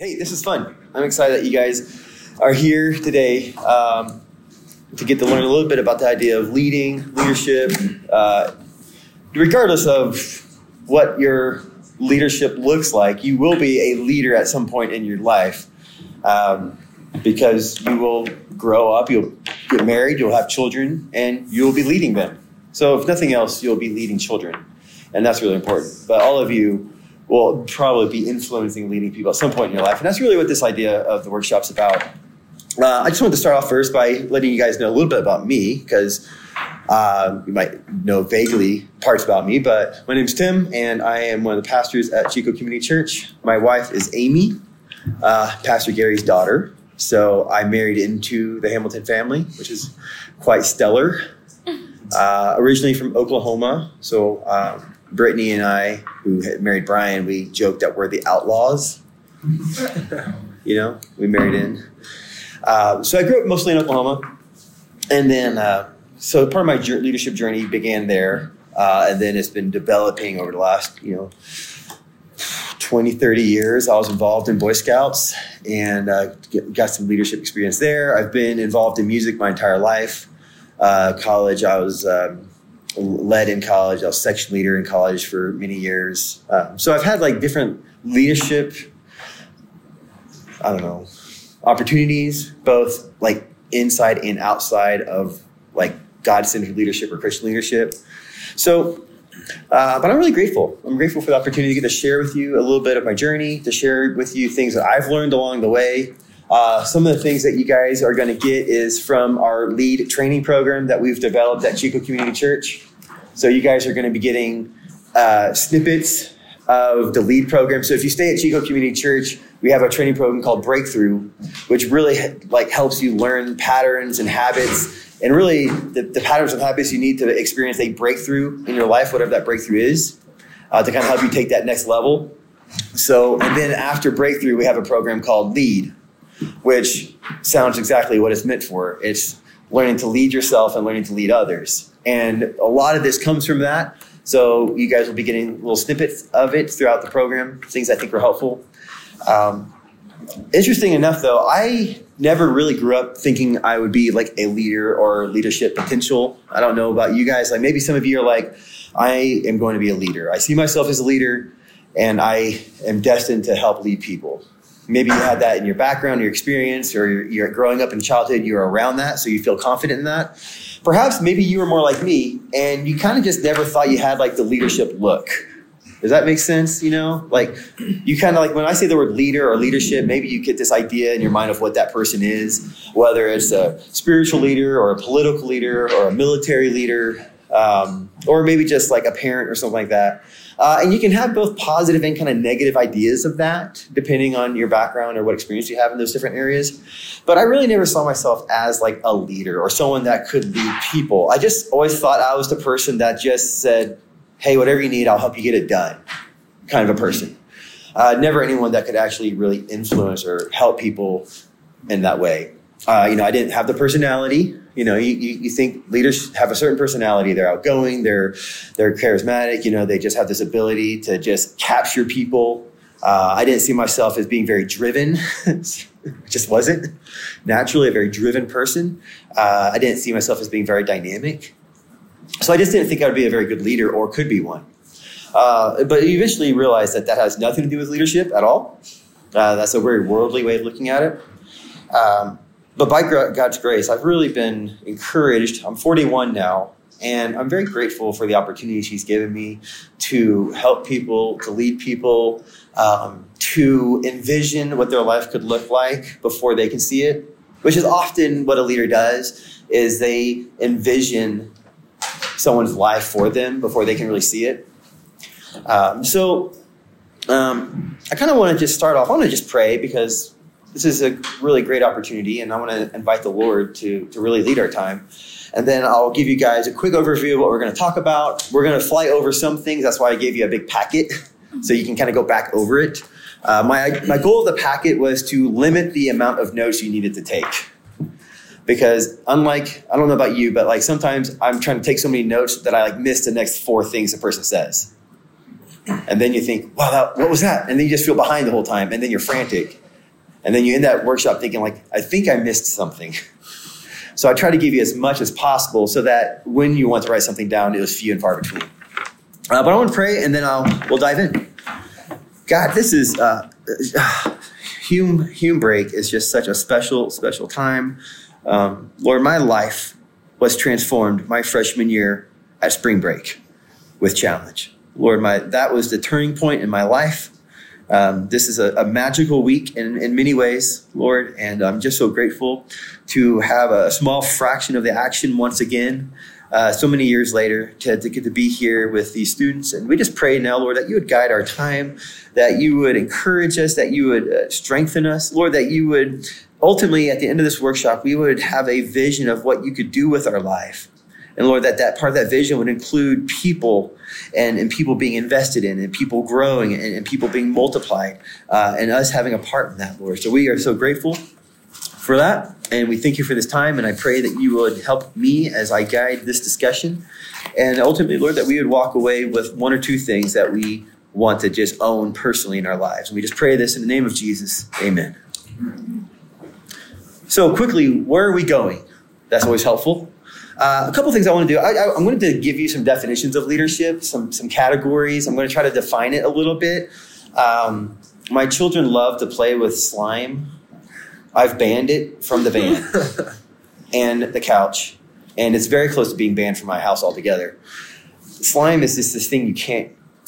Hey, this is fun. I'm excited that you guys are here today to get to learn a little bit about the idea of leadership, regardless of what your leadership looks like. You will be a leader at some point in your life because you will grow up, you'll get married, you'll have children, and you'll be leading them. So if nothing else, you'll be leading children, and that's really important. But all of you will probably be influencing, leading people at some point in your life. And that's really what this idea of the workshop's about. I just wanted to start off first by letting you guys know a little bit about me, because you might know vaguely parts about me, but my name's Tim, and I am one of the pastors at Chico Community Church. My wife is Amy, Pastor Gary's daughter. So I married into the Hamilton family, which is quite stellar. Originally from Oklahoma. So Brittany and I, who had married Brian, we joked that we're the outlaws. We married in. So I grew up mostly in Oklahoma. And then, so part of my leadership journey began there. And then it's been developing over the last, 20, 30 years. I was involved in Boy Scouts and got some leadership experience there. I've been involved in music my entire life. College, I was led in college. I was section leader in college for many years. So I've had different leadership, opportunities, both inside and outside of God-centered leadership or Christian leadership. So, but I'm really grateful. I'm grateful for the opportunity to get to share with you a little bit of my journey, to share with you things that I've learned along the way. Some of the things that you guys are going to get is from our lead training program that we've developed at Chico Community Church. So you guys are going to be getting snippets of the lead program. So if you stay at Chico Community Church, we have a training program called Breakthrough, which really helps you learn patterns and habits, and really the patterns and habits you need to experience a breakthrough in your life, whatever that breakthrough is, to kind of help you take that next level. So, and then after Breakthrough, we have a program called Lead, which sounds exactly what it's meant for. It's learning to lead yourself and learning to lead others. And a lot of this comes from that. So you guys will be getting little snippets of it throughout the program, things I think are helpful. Interesting enough, though, I never really grew up thinking I would be a leader or leadership potential. I don't know about you guys. Maybe some of you are I am going to be a leader. I see myself as a leader, and I am destined to help lead people. Maybe you had that in your background, your experience, or you're growing up in childhood, you're around that, so you feel confident in that. Perhaps maybe you were more like me, and you kind of just never thought you had the leadership look. Does that make sense? You kind of when I say the word leader or leadership, maybe you get this idea in your mind of what that person is, whether it's a spiritual leader or a political leader or a military leader, or maybe just a parent or something like that. And you can have both positive and kind of negative ideas of that, depending on your background or what experience you have in those different areas. But I really never saw myself as a leader or someone that could lead people. I just always thought I was the person that just said, hey, whatever you need, I'll help you get it done, kind of a person. Never anyone that could actually really influence or help people in that way. I didn't have the personality. You think leaders have a certain personality. They're outgoing, they're charismatic, they just have this ability to just capture people. I didn't see myself as being very driven. Just wasn't naturally a very driven person. I didn't see myself as being very dynamic. So I just didn't think I would be a very good leader or could be one. But you eventually realize that has nothing to do with leadership at all. That's a very worldly way of looking at it. But by God's grace, I've really been encouraged. I'm 41 now, and I'm very grateful for the opportunities He's given me to help people, to lead people, to envision what their life could look like before they can see it, which is often what a leader does, is they envision someone's life for them before they can really see it. I kind of want to just start off. I want to just pray, because this is a really great opportunity, and I want to invite the Lord to really lead our time. And then I'll give you guys a quick overview of what we're going to talk about. We're going to fly over some things. That's why I gave you a big packet, so you can kind of go back over it. My goal of the packet was to limit the amount of notes you needed to take. Because unlike, I don't know about you, but sometimes I'm trying to take so many notes that I miss the next 4 things the person says. And then you think, wow, what was that? And then you just feel behind the whole time, and then you're frantic. And then you end that workshop thinking like, I think I missed something. So I try to give you as much as possible so that when you want to write something down, it was few and far between. But I want to pray, and then we'll dive in. God, this is Hume Break is just such a special, special time. Lord, my life was transformed my freshman year at spring break with Challenge. Lord, that was the turning point in my life. This is a magical week in many ways, Lord, and I'm just so grateful to have a small fraction of the action once again, so many years later, to get to be here with these students. And we just pray now, Lord, that you would guide our time, that you would encourage us, that you would strengthen us, Lord, that you would ultimately, at the end of this workshop, we would have a vision of what you could do with our life. And Lord, that part of that vision would include people and people being invested in and people growing and people being multiplied and us having a part in that, Lord. So we are so grateful for that. And we thank you for this time. And I pray that you would help me as I guide this discussion. And ultimately, Lord, that we would walk away with one or two things that we want to just own personally in our lives. And we just pray this in the name of Jesus. Amen. So quickly, where are we going? That's always helpful. A couple things I want to do. I'm going to give you some definitions of leadership, some categories. I'm going to try to define it a little bit. My children love to play with slime. I've banned it from the van and the couch, and it's very close to being banned from my house altogether. Slime is just this thing you can't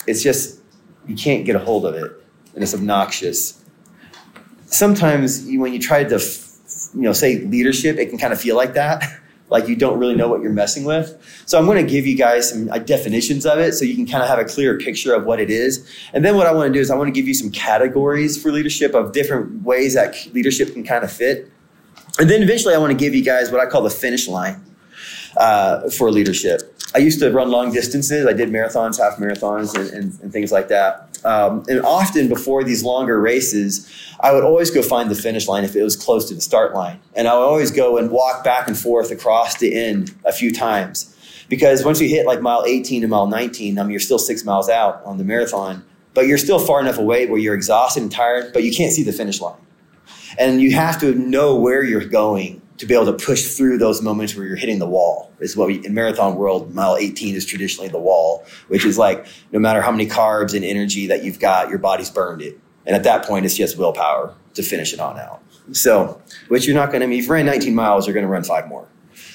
get a hold of it, and it's obnoxious. Sometimes when you try to, say leadership, it can kind of feel like that. Like you don't really know what you're messing with. So I'm going to give you guys some definitions of it so you can kind of have a clearer picture of what it is. And then what I want to do is I want to give you some categories for leadership of different ways that leadership can kind of fit. And then eventually I want to give you guys what I call the finish line for leadership. I used to run long distances. I did marathons, half marathons, and things like that. And often before these longer races, I would always go find the finish line if it was close to the start line. And I would always go and walk back and forth across the end a few times. Because once you hit like mile 18 and mile 19, you're still 6 miles out on the marathon, but you're still far enough away where you're exhausted and tired, but you can't see the finish line. And you have to know where you're going to be able to push through those moments where you're hitting the wall. Is what in marathon world, mile 18 is traditionally the wall, which is like no matter how many carbs and energy that you've got, your body's burned it. And at that point, it's just willpower to finish it on out. So, which you're not going to, if you ran 19 miles, you're going to run 5 more,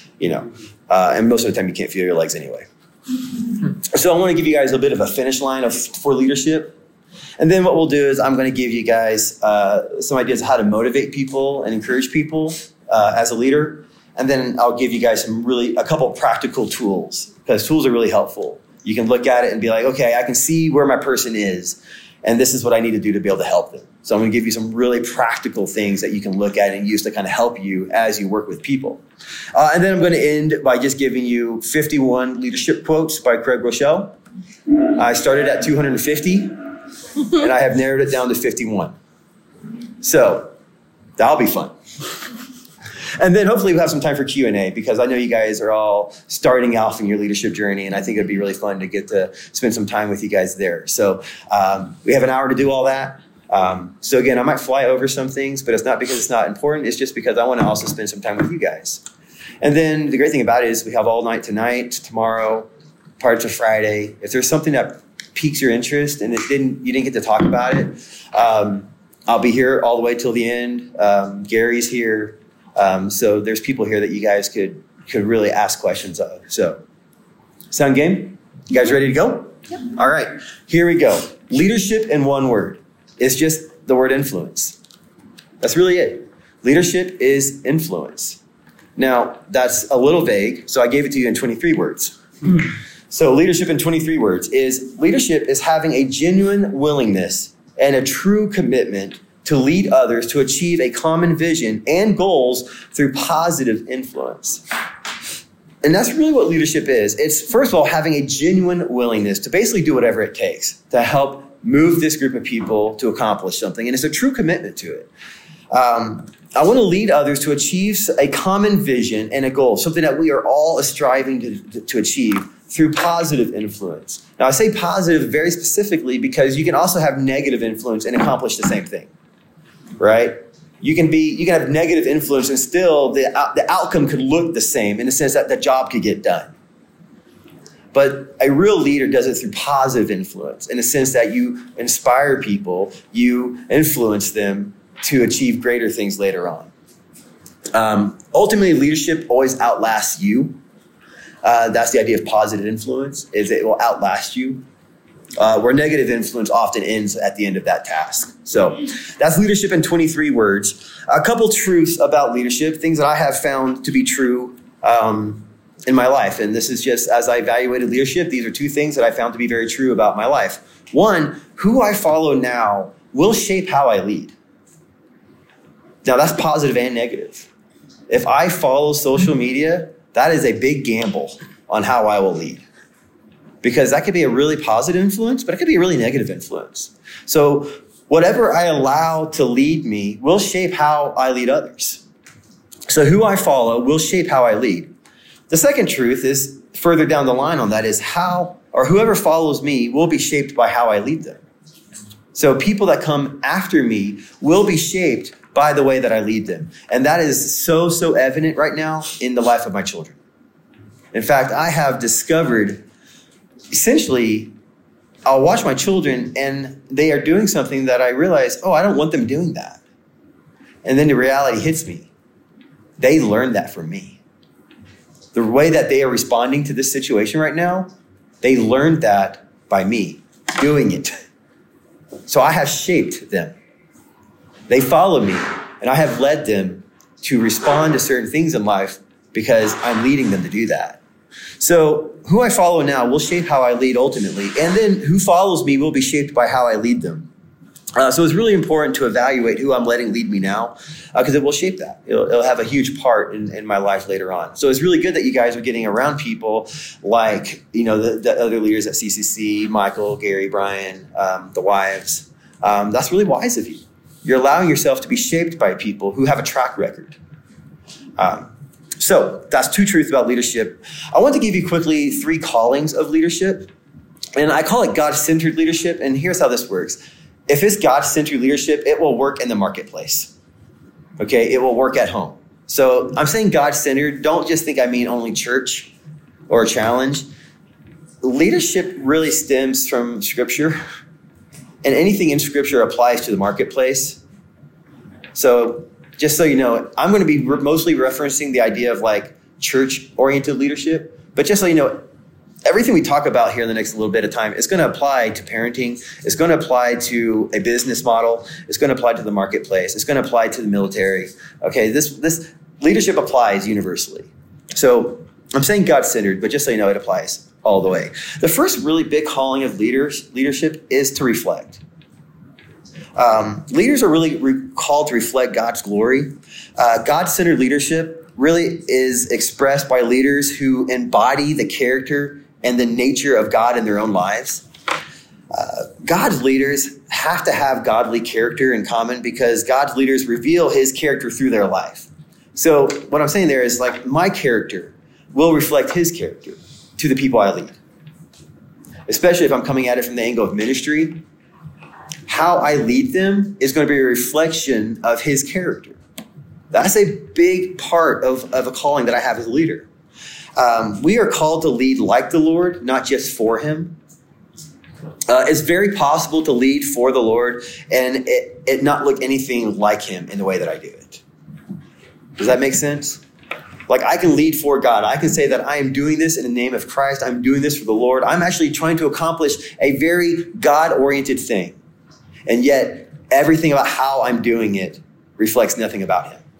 and most of the time you can't feel your legs anyway. So I want to give you guys a bit of a finish line for leadership. And then what we'll do is I'm going to give you guys some ideas of how to motivate people and encourage people as a leader. And then I'll give you guys a couple practical tools, because tools are really helpful. You can look at it and be like, okay, I can see where my person is, and this is what I need to do to be able to help them. So I'm going to give you some really practical things that you can look at and use to kind of help you as you work with people. And then I'm going to end by just giving you 51 leadership quotes by Craig Rochelle. I started at 250, and I have narrowed it down to 51. So that'll be fun. And then hopefully we'll have some time for Q&A, because I know you guys are all starting off in your leadership journey, and I think it'd be really fun to get to spend some time with you guys there. So we have an hour to do all that. So again, I might fly over some things, but it's not because it's not important. It's just because I want to also spend some time with you guys. And then the great thing about it is we have all night tonight, tomorrow, parts of Friday. If there's something that piques your interest and you didn't get to talk about it, I'll be here all the way till the end. Gary's here. So there's people here that you guys could really ask questions of. So sound game? You guys ready to go? Yep. All right, here we go. Leadership in one word is just the word influence. That's really it. Leadership is influence. Now, that's a little vague, so I gave it to you in 23 words. So leadership in 23 words is having a genuine willingness and a true commitment to lead others to achieve a common vision and goals through positive influence. And that's really what leadership is. It's, first of all, having a genuine willingness to basically do whatever it takes to help move this group of people to accomplish something. And it's a true commitment to it. I want to lead others to achieve a common vision and a goal, something that we are all striving to achieve through positive influence. Now, I say positive very specifically because you can also have negative influence and accomplish the same thing. Right? You can have negative influence and still the outcome could look the same in the sense that the job could get done. But a real leader does it through positive influence in the sense that you inspire people, you influence them to achieve greater things later on. Ultimately, leadership always outlasts you. That's the idea of positive influence, is it will outlast you. Where negative influence often ends at the end of that task. So that's leadership in 23 words. A couple truths about leadership, things that I have found to be true in my life. And this is just as I evaluated leadership, these are two things that I found to be very true about my life. One, who I follow now will shape how I lead. Now that's positive and negative. If I follow social media, that is a big gamble on how I will lead. Because that could be a really positive influence, but it could be a really negative influence. So whatever I allow to lead me will shape how I lead others. So who I follow will shape how I lead. The second truth is further down the line on that is whoever follows me will be shaped by how I lead them. So people that come after me will be shaped by the way that I lead them. And that is so evident right now in the life of my children. In fact, I have discovered essentially, I'll watch my children and they are doing something that I realize, I don't want them doing that. And then the reality hits me. They learned that from me. The way that they are responding to this situation right now, they learned that by me doing it. So I have shaped them. They follow me and I have led them to respond to certain things in life because I'm leading them to do that. So who I follow now will shape how I lead ultimately. And then who follows me will be shaped by how I lead them. So it's really important to evaluate who I'm letting lead me now because it will shape that. It'll have a huge part in my life later on. So it's really good that you guys are getting around people like, the other leaders at CCC, Michael, Gary, Brian, the wives. That's really wise of you. You're allowing yourself to be shaped by people who have a track record. So that's two truths about leadership. I want to give you quickly 3 callings of leadership. And I call it God-centered leadership. And here's how this works. If it's God-centered leadership, it will work in the marketplace. Okay, it will work at home. So I'm saying God-centered. Don't just think I mean only church or challenge. Leadership really stems from Scripture. And anything in Scripture applies to the marketplace. So just so you know, I'm going to be mostly referencing the idea of like church-oriented leadership. But just so you know, everything we talk about here in the next little bit of time is going to apply to parenting. It's going to apply to a business model. It's going to apply to the marketplace. It's going to apply to the military. Okay, this leadership applies universally. So I'm saying God-centered, but just so you know, it applies all the way. The first really big calling of leadership is to reflect. Leaders are really called to reflect God's glory. God-centered leadership really is expressed by leaders who embody the character and the nature of God in their own lives. God's leaders have to have godly character in common because God's leaders reveal his character through their life. So what I'm saying there is like my character will reflect his character to the people I lead, especially if I'm coming at it from the angle of ministry. How I lead them is going to be a reflection of his character. That's a big part of a calling that I have as a leader. We are called to lead like the Lord, not just for him. It's very possible to lead for the Lord and it not look anything like him in the way that I do it. Does that make sense? Like I can lead for God. I can say that I am doing this in the name of Christ. I'm doing this for the Lord. I'm actually trying to accomplish a very God-oriented thing. And yet, everything about how I'm doing it reflects nothing about him.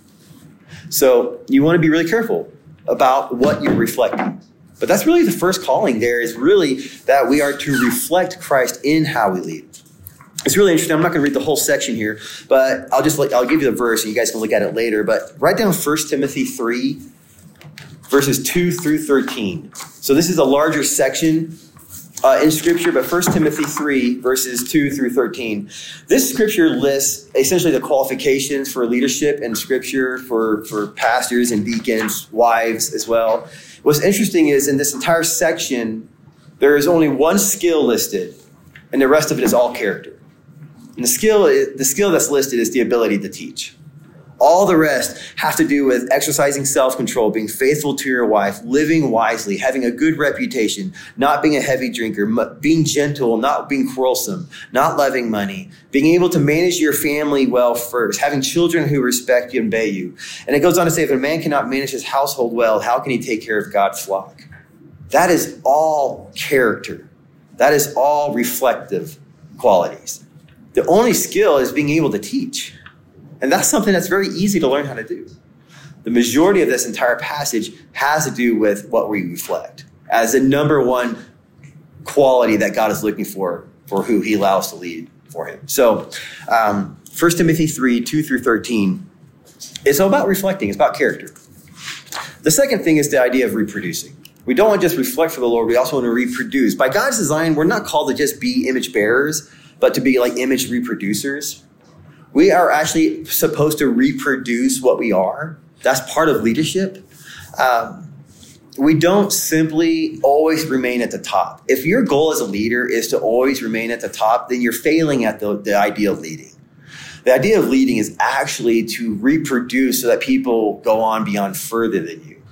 So you want to be really careful about what you're reflecting. But that's really the first calling there is really that we are to reflect Christ in how we lead. It's really interesting. I'm not going to read the whole section here, but I'll give you the verse and you guys can look at it later. But write down 1 Timothy 3, verses 2 through 13. So this is a larger section in Scripture, but 1 Timothy 3, verses 2 through 13. This Scripture lists essentially the qualifications for leadership in Scripture for pastors and deacons, wives as well. What's interesting is in this entire section, there is only one skill listed, and the rest of it is all character. And the skill that's listed is the ability to teach. All the rest have to do with exercising self-control, being faithful to your wife, living wisely, having a good reputation, not being a heavy drinker, being gentle, not being quarrelsome, not loving money, being able to manage your family well first, having children who respect you and obey you. And it goes on to say, if a man cannot manage his household well, how can he take care of God's flock? That is all character. That is all reflective qualities. The only skill is being able to teach. And that's something that's very easy to learn how to do. The majority of this entire passage has to do with what we reflect as the number one quality that God is looking for who he allows to lead for him. So 1 Timothy 3, 2 through 13, it's all about reflecting. It's about character. The second thing is the idea of reproducing. We don't want to just reflect for the Lord. We also want to reproduce. By God's design, we're not called to just be image bearers, but to be like image reproducers. We are actually supposed to reproduce what we are. That's part of leadership. We don't simply always remain at the top. If your goal as a leader is to always remain at the top, then you're failing at the idea of leading. The idea of leading is actually to reproduce so that people go on beyond further than you.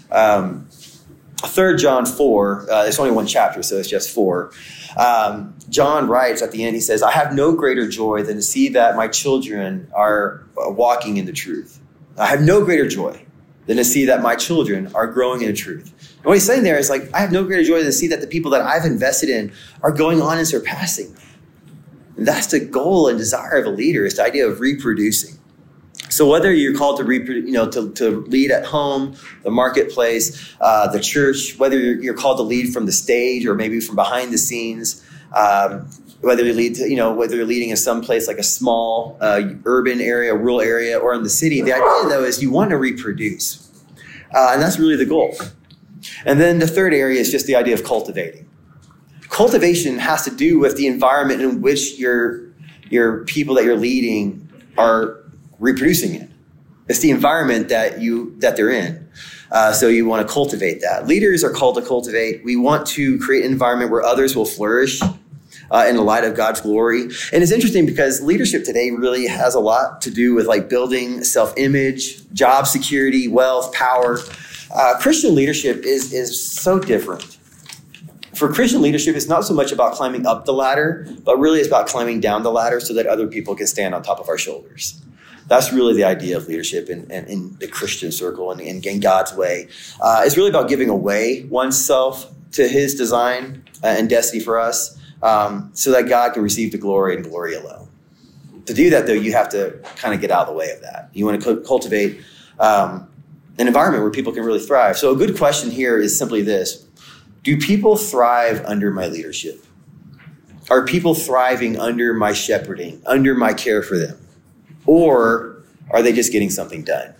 3 John 4, it's only one chapter, so it's just 4. John writes at the end, he says, I have no greater joy than to see that my children are walking in the truth. I have no greater joy than to see that my children are growing in the truth. And what he's saying there is like, I have no greater joy than to see that the people that I've invested in are going on and surpassing. And that's the goal and desire of a leader, is the idea of reproducing. So whether you're called to to lead at home, the marketplace, the church, whether you're called to lead from the stage or maybe from behind the scenes, whether you whether you're leading in some place like a small urban area, rural area, or in the city, the idea though is you want to reproduce, and that's really the goal. And then the third area is just the idea of cultivating. Cultivation has to do with the environment in which your people that you're leading are reproducing in. It's the environment that they're in. So you want to cultivate that. Leaders are called to cultivate. We want to create an environment where others will flourish in the light of God's glory. And it's interesting because leadership today really has a lot to do with like building self-image, job security, wealth, power. Christian leadership is so different. For Christian leadership, it's not so much about climbing up the ladder, but really it's about climbing down the ladder so that other people can stand on top of our shoulders. That's really the idea of leadership in the Christian circle and in God's way. It's really about giving away oneself to his design and destiny for us so that God can receive the glory and glory alone. To do that, though, you have to kind of get out of the way of that. You want to cultivate an environment where people can really thrive. So a good question here is simply this. Do people thrive under my leadership? Are people thriving under my shepherding, under my care for them? Or are they just getting something done?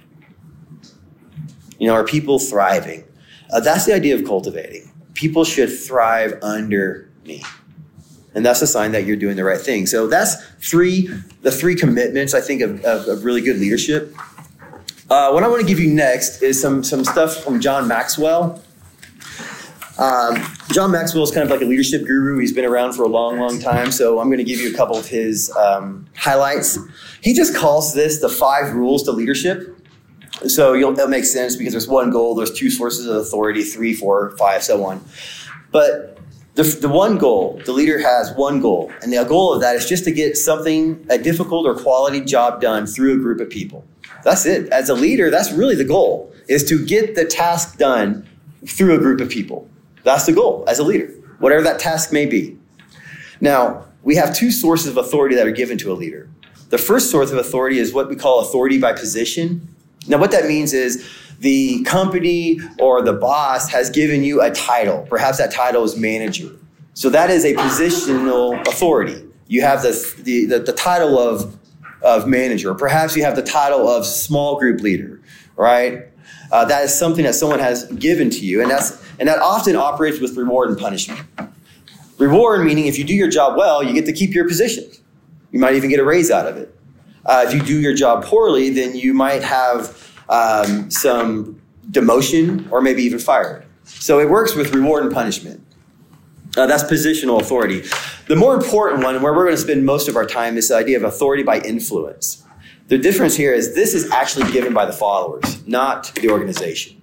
Are people thriving? That's the idea of cultivating. People should thrive under me. And that's a sign that you're doing the right thing. So that's the three commitments, I think, of really good leadership. What I want to give you next is some stuff from John Maxwell. John Maxwell is kind of like a leadership guru. He's been around for a long, long time. So I'm going to give you a couple of his highlights. He just calls this the 5 rules to leadership. So it'll make sense because there's one goal, there's 2 sources of authority, 3, 4, 5, so on. But the one goal, the leader has one goal. And the goal of that is just to get a difficult or quality job done through a group of people. That's it. As a leader, that's really the goal, is to get the task done through a group of people. That's the goal as a leader, whatever that task may be. Now, we have 2 sources of authority that are given to a leader. The first source of authority is what we call authority by position. Now, what that means is the company or the boss has given you a title. Perhaps that title is manager. So that is a positional authority. You have the title of manager. Or perhaps you have the title of small group leader, right? That is something that someone has given to you, and that often operates with reward and punishment. Reward meaning if you do your job well, you get to keep your position. You might even get a raise out of it. If you do your job poorly, then you might have some demotion or maybe even fired. So it works with reward and punishment. That's positional authority. The more important one, where we're going to spend most of our time, is the idea of authority by influence. The difference here is this is actually given by the followers, not the organization.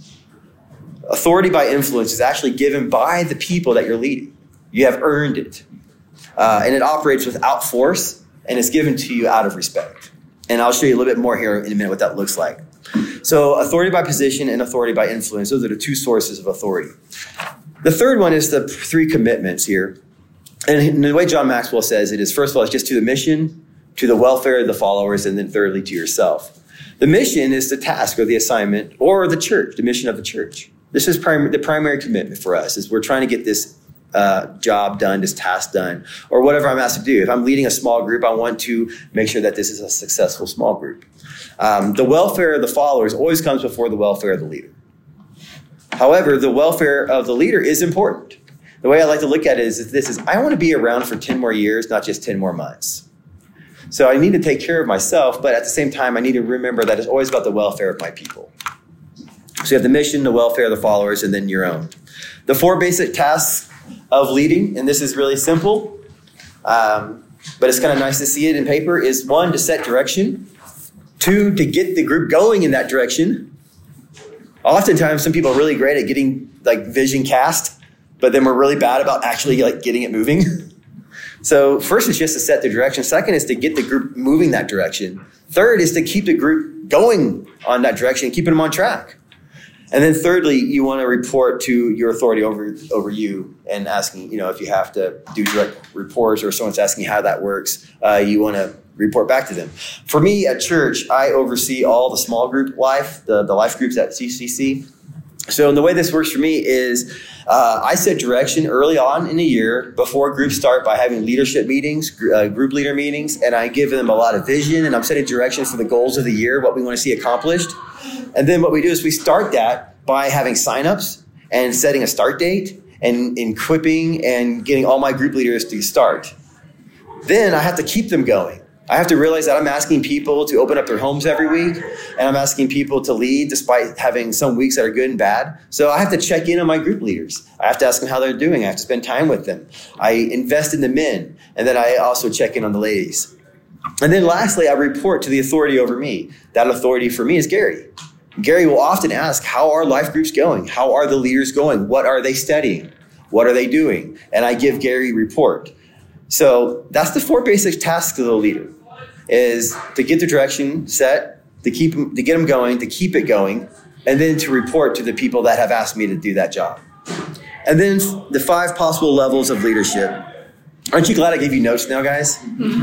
Authority by influence is actually given by the people that you're leading. You have earned it. And it operates without force, and it's given to you out of respect. And I'll show you a little bit more here in a minute what that looks like. So authority by position and authority by influence, those are the two sources of authority. The third one is the three commitments here. And the way John Maxwell says it is, first of all, it's just to the mission, to the welfare of the followers, and then thirdly, to yourself. The mission is the task or the assignment or the church, the mission of the church. This is the primary commitment for us, is we're trying to get this job done, this task done, or whatever I'm asked to do. If I'm leading a small group, I want to make sure that this is a successful small group. The welfare of the followers always comes before the welfare of the leader. However, the welfare of the leader is important. The way I like to look at it is I want to be around for 10 more years, not just 10 more months. So I need to take care of myself, but at the same time, I need to remember that it's always about the welfare of my people. So you have the mission, the welfare of the followers, and then your own. The four basic tasks of leading, and this is really simple, but it's kind of nice to see it in paper, is 1, to set direction. 2, to get the group going in that direction. Oftentimes, some people are really great at getting vision cast, but then we're really bad about actually getting it moving. So first is just to set the direction. Second is to get the group moving that direction. Third is to keep the group going on that direction, keeping them on track. And then thirdly, you want to report to your authority over you and asking, if you have to do direct reports or someone's asking how that works, you want to report back to them. For me at church, I oversee all the small group life, the life groups at CCC. So the way this works for me is I set direction early on in the year before groups start by having leadership meetings, group leader meetings, and I give them a lot of vision, and I'm setting direction for the goals of the year, what we want to see accomplished. And then what we do is we start that by having signups and setting a start date and equipping and getting all my group leaders to start. Then I have to keep them going. I have to realize that I'm asking people to open up their homes every week, and I'm asking people to lead despite having some weeks that are good and bad. So I have to check in on my group leaders. I have to ask them how they're doing. I have to spend time with them. I invest in the men, and then I also check in on the ladies. And then lastly, I report to the authority over me. That authority for me is Gary. Gary will often ask, how are life groups going? How are the leaders going? What are they studying? What are they doing? And I give Gary a report. So that's the four basic tasks of the leader, is to get the direction set, to get them going, to keep it going, and then to report to the people that have asked me to do that job. And then the 5 possible levels of leadership. Aren't you glad I gave you notes now, guys?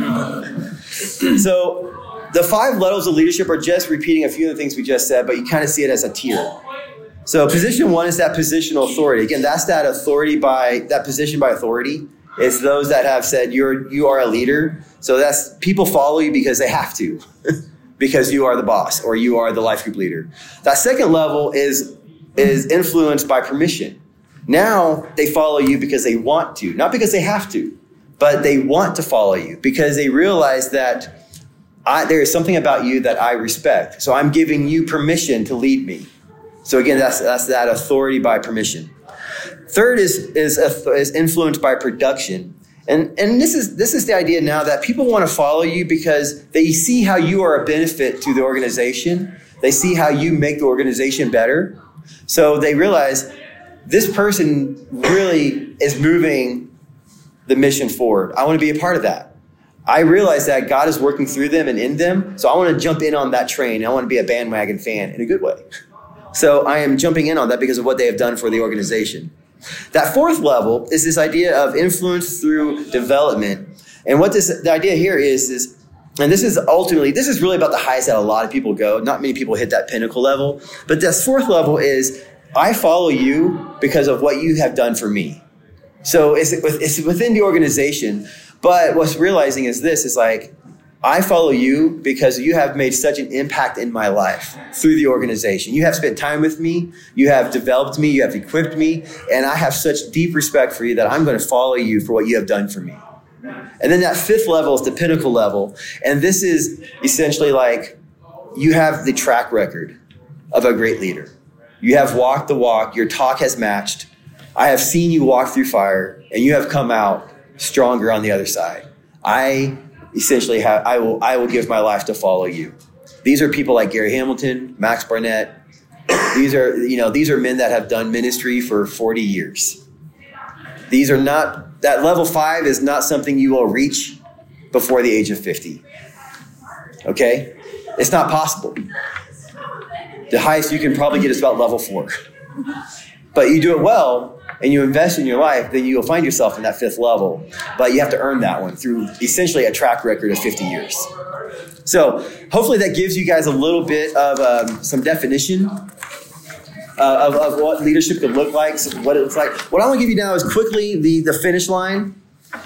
So the 5 levels of leadership are just repeating a few of the things we just said, but you kind of see it as a tier. So position 1 is that positional authority. Again, that's that position by authority. It's those that have said you are a leader. So that's people follow you because they have to, because you are the boss or you are the life group leader. That second level is influenced by permission. Now they follow you because they want to, not because they have to, but they want to follow you because they realize that there is something about you that I respect. So I'm giving you permission to lead me. So again, that's that authority by permission. Third is influenced by production. And this is the idea now that people want to follow you because they see how you are a benefit to the organization. They see how you make the organization better. So they realize this person really is moving the mission forward. I want to be a part of that. I realize that God is working through them and in them. So I want to jump in on that train. I want to be a bandwagon fan in a good way. So I am jumping in on that because of what they have done for the organization. That 4th level is this idea of influence through development. And what the idea here is, and this is really about the highest that a lot of people go. Not many people hit that pinnacle level. But this 4th level is, I follow you because of what you have done for me. So it's within the organization. But what's realizing is this, is like, I follow you because you have made such an impact in my life through the organization. You have spent time with me. You have developed me. You have equipped me. And I have such deep respect for you that I'm going to follow you for what you have done for me. And then that 5th level is the pinnacle level. And this is essentially like you have the track record of a great leader. You have walked the walk. Your talk has matched. I have seen you walk through fire, and you have come out stronger on the other side. I essentially I will give my life to follow you. These are people like Gary Hamilton, Max Barnett. These are men that have done ministry for 40 years. These are not, that level 5 is not something you will reach before the age of 50. Okay? It's not possible. The highest you can probably get is about level 4. But you do it well and you invest in your life, then you'll find yourself in that 5th level. But you have to earn that one through essentially a track record of 50 years. So hopefully that gives you guys a little bit of some definition of what leadership could look like, what it looks like. What I want to give you now is quickly the finish line.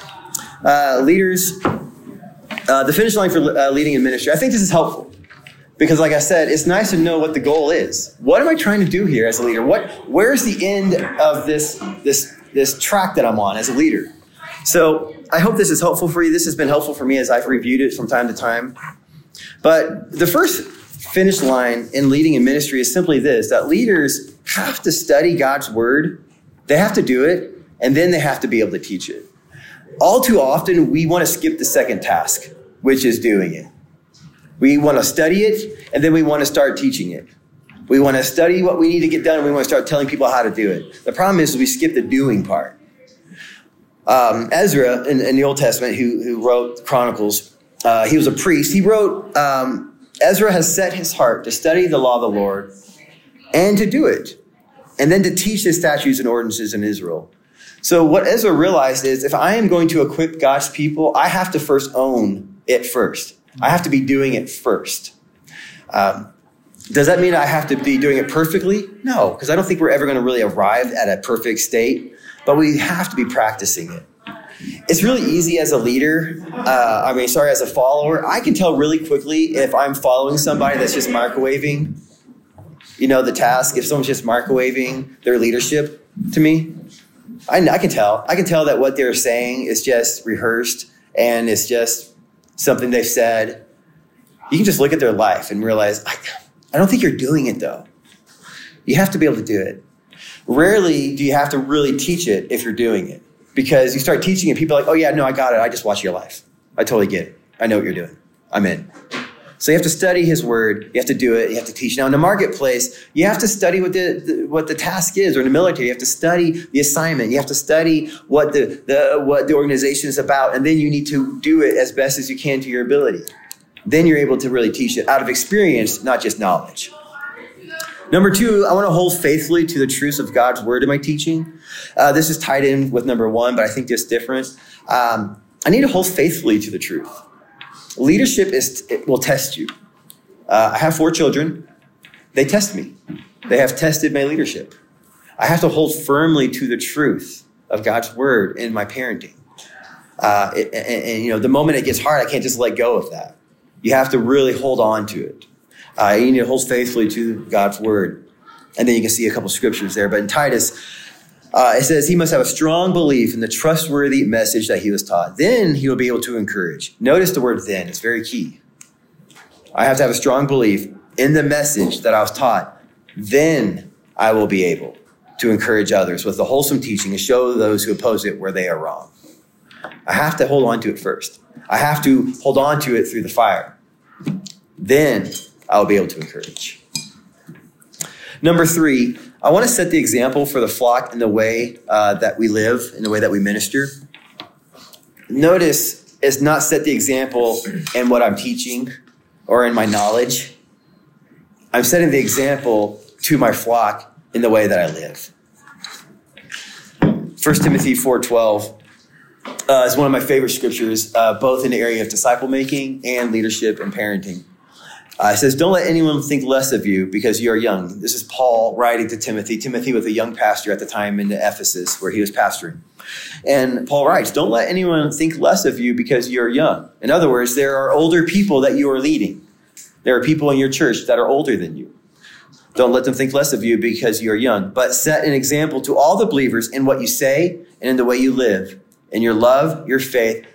The finish line for leading in ministry. I think this is helpful because, like I said, it's nice to know what the goal is. What am I trying to do here as a leader? Where's the end of this track that I'm on as a leader? So I hope this is helpful for you. This has been helpful for me as I've reviewed it from time to time. But the first finish line in leading in ministry is simply this, that leaders have to study God's word. They have to do it, and then they have to be able to teach it. All too often, we want to skip the second task, which is doing it. We want to study it, and then we want to start teaching it. We want to study what we need to get done, and we want to start telling people how to do it. The problem is we skip the doing part. Ezra, in the Old Testament, who wrote Chronicles, he was a priest. He wrote, Ezra has set his heart to study the law of the Lord and to do it, and then to teach his statutes and ordinances in Israel. So what Ezra realized is if I am going to equip God's people, I have to first own it first. I have to be doing it first. Does that mean I have to be doing it perfectly? No, because I don't think we're ever going to really arrive at a perfect state, but we have to be practicing it. It's really easy as a leader, as a follower. I can tell really quickly if I'm following somebody that's just microwaving, the task, if someone's just microwaving their leadership to me. I can tell. I can tell that what they're saying is just rehearsed and it's just something they've said. You can just look at their life and realize, I don't think you're doing it though. You have to be able to do it. Rarely do you have to really teach it if you're doing it. Because you start teaching it, people are like, oh yeah, no, I got it. I just watch your life. I totally get it. I know what you're doing. I'm in. So you have to study his word. You have to do it. You have to teach. Now in the marketplace, you have to study what the task is, or in the military, you have to study the assignment. You have to study what the organization is about, and then you need to do it as best as you can to your ability. Then you're able to really teach it out of experience, not just knowledge. Number 2, I want to hold faithfully to the truths of God's word in my teaching. This is tied in with number 1, but I think it's different. I need to hold faithfully to the truth. Leadership will test you. I have 4 children. They test me. They have tested my leadership. I have to hold firmly to the truth of God's word in my parenting. The moment it gets hard, I can't just let go of that. You have to really hold on to it. You need to hold faithfully to God's word. And then you can see a couple scriptures there. But in Titus, it says he must have a strong belief in the trustworthy message that he was taught. Then he will be able to encourage. Notice the word then. It's very key. I have to have a strong belief in the message that I was taught. Then I will be able to encourage others with the wholesome teaching and show those who oppose it where they are wrong. I have to hold on to it first. I have to hold on to it through the fire. Then I'll be able to encourage. Number 3, I want to set the example for the flock in the way that we live, in the way that we minister. Notice it's not set the example in what I'm teaching or in my knowledge. I'm setting the example to my flock in the way that I live. 1 Timothy 4:12 is one of my favorite scriptures, both in the area of disciple making and leadership and parenting. It says, don't let anyone think less of you because you are young. This is Paul writing to Timothy. Timothy was a young pastor at the time in Ephesus where he was pastoring. And Paul writes, don't let anyone think less of you because you're young. In other words, there are older people that you are leading. There are people in your church that are older than you. Don't let them think less of you because you're young, but set an example to all the believers in what you say and in the way you live, in your love, your faith,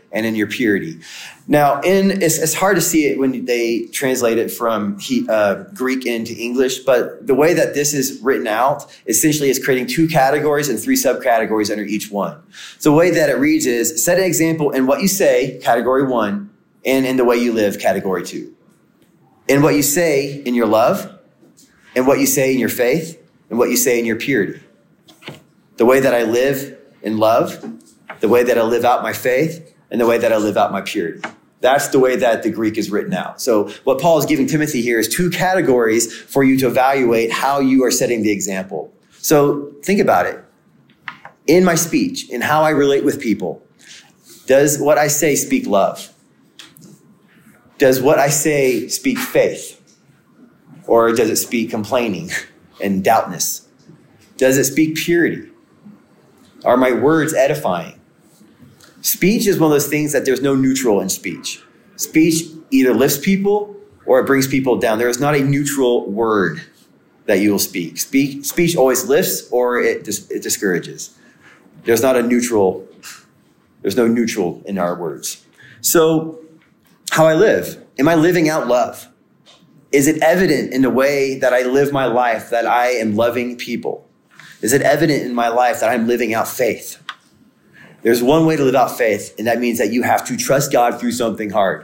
and in your purity. Now, it's hard to see it when they translate it from Greek into English, but the way that this is written out essentially is creating 2 categories and 3 subcategories under each one. So the way that it reads is, set an example in what you say, category 1, and in the way you live, category 2. In what you say in your love, and what you say in your faith, and what you say in your purity. The way that I live in love, the way that I live out my faith, and the way that I live out my purity. That's the way that the Greek is written out. So what Paul is giving Timothy here is 2 categories for you to evaluate how you are setting the example. So think about it. In my speech, in how I relate with people, does what I say speak love? Does what I say speak faith? Or does it speak complaining and doubtness? Does it speak purity? Are my words edifying? Speech is one of those things that there's no neutral in speech. Speech either lifts people or it brings people down. There is not a neutral word that you will speak. Speech always lifts or it discourages. There's no neutral in our words. So how I live, am I living out love? Is it evident in the way that I live my life that I am loving people? Is it evident in my life that I'm living out faith? There's one way to live out faith, and that means that you have to trust God through something hard.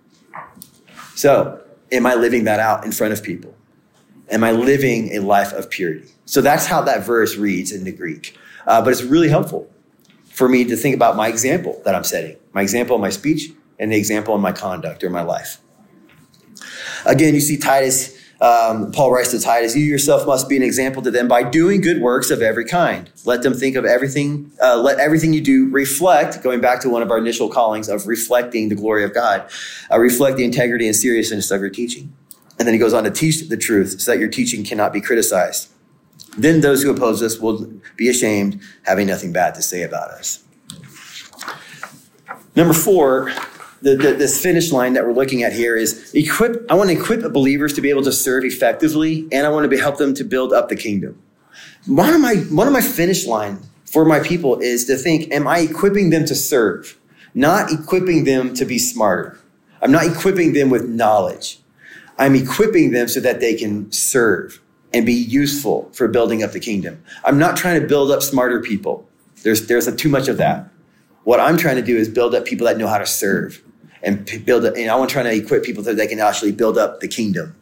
So, am I living that out in front of people? Am I living a life of purity? So that's how that verse reads in the Greek. But it's really helpful for me to think about my example that I'm setting, my example in my speech and the example in my conduct or my life. Again, you see Titus, Paul writes to Titus, you yourself must be an example to them by doing good works of every kind. Let them think of everything, let everything you do reflect, going back to one of our initial callings of reflecting the glory of God, reflect the integrity and seriousness of your teaching. And then he goes on to teach the truth so that your teaching cannot be criticized. Then those who oppose us will be ashamed, having nothing bad to say about us. Number 4, this finish line that we're looking at here is I want to equip believers to be able to serve effectively, and I want to help them to build up the kingdom. One of my finish line for my people is to think, am I equipping them to serve? Not equipping them to be smarter. I'm not equipping them with knowledge. I'm equipping them so that they can serve and be useful for building up the kingdom. I'm not trying to build up smarter people. There's too much of that. What I'm trying to do is build up people that know how to serve and I want to try to equip people so they can actually build up the kingdom.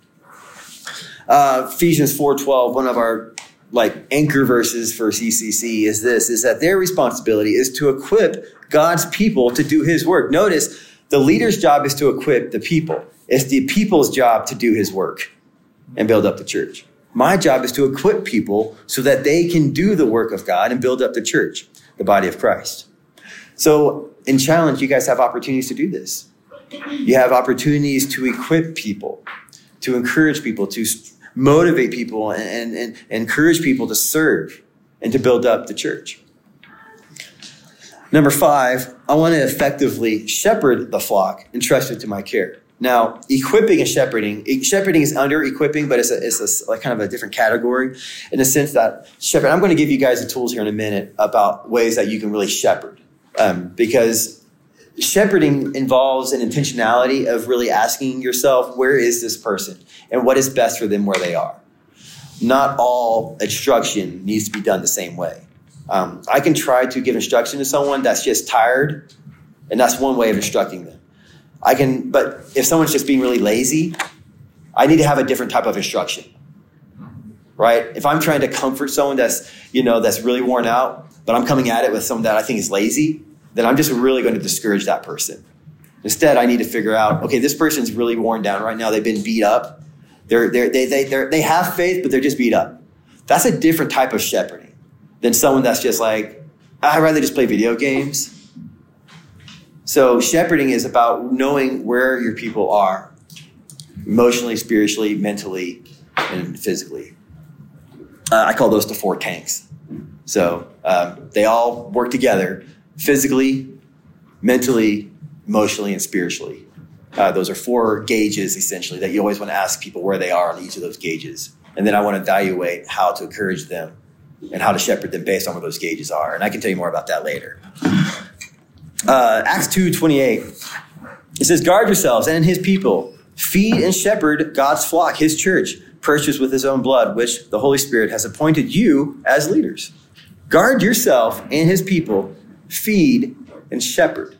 Ephesians 4:12, one of our anchor verses for CCC is that their responsibility is to equip God's people to do his work. Notice the leader's job is to equip the people. It's the people's job to do his work and build up the church. My job is to equip people so that they can do the work of God and build up the church, the body of Christ. So in Challenge, you guys have opportunities to do this. You have opportunities to equip people, to encourage people, to motivate people and encourage people to serve and to build up the church. Number 5, I want to effectively shepherd the flock entrusted to my care. Now, equipping and shepherding is under equipping, but it's a kind of a different category in the sense that shepherd. I'm going to give you guys the tools here in a minute about ways that you can really shepherd, because shepherding involves an intentionality of really asking yourself, where is this person and what is best for them where they are? Not all instruction needs to be done the same way. I can try to give instruction to someone that's just tired, and that's one way of instructing them. But if someone's just being really lazy, I need to have a different type of instruction, right? If I'm trying to comfort someone that's really worn out, but I'm coming at it with someone that I think is lazy, then I'm just really going to discourage that person. Instead, I need to figure out, okay, this person's really worn down right now. They've been beat up. They have faith, but they're just beat up. That's a different type of shepherding than someone that's just like, I'd rather just play video games. So shepherding is about knowing where your people are emotionally, spiritually, mentally, and physically. I call those the 4 tanks. So they all work together physically, mentally, emotionally, and spiritually. Those are 4 gauges, essentially, that you always want to ask people where they are on each of those gauges. And then I want to evaluate how to encourage them and how to shepherd them based on where those gauges are. And I can tell you more about that later. Acts 2:28. It says, guard yourselves and his people. Feed and shepherd God's flock, his church, purchased with his own blood, which the Holy Spirit has appointed you as leaders. Guard yourself and his people. Feed and shepherd.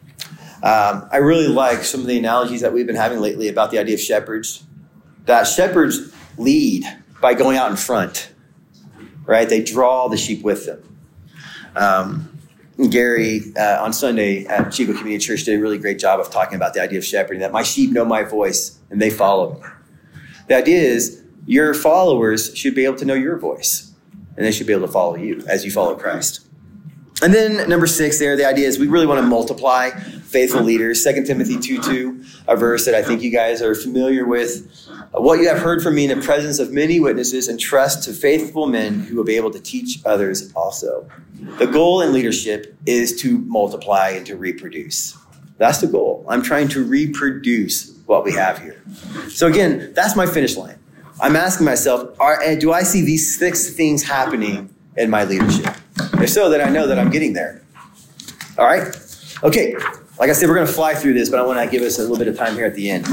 I really like some of the analogies that we've been having lately about the idea of shepherds. That shepherds lead by going out in front, right? They draw the sheep with them. Gary, on Sunday at Chico Community Church, did a really great job of talking about the idea of shepherding, that my sheep know my voice and they follow me. The idea is your followers should be able to know your voice and they should be able to follow you as you follow Christ. And then number 6 there, the idea is we really want to multiply faithful leaders. 2 Timothy 2:2, a verse that I think you guys are familiar with. What you have heard from me in the presence of many witnesses, entrust to faithful men who will be able to teach others also. The goal in leadership is to multiply and to reproduce. That's the goal. I'm trying to reproduce what we have here. So again, that's my finish line. I'm asking myself, do I see these 6 things happening in my leadership? If so, then I know that I'm getting there. All right? Okay. Like I said, we're going to fly through this, but I want to give us a little bit of time here at the end.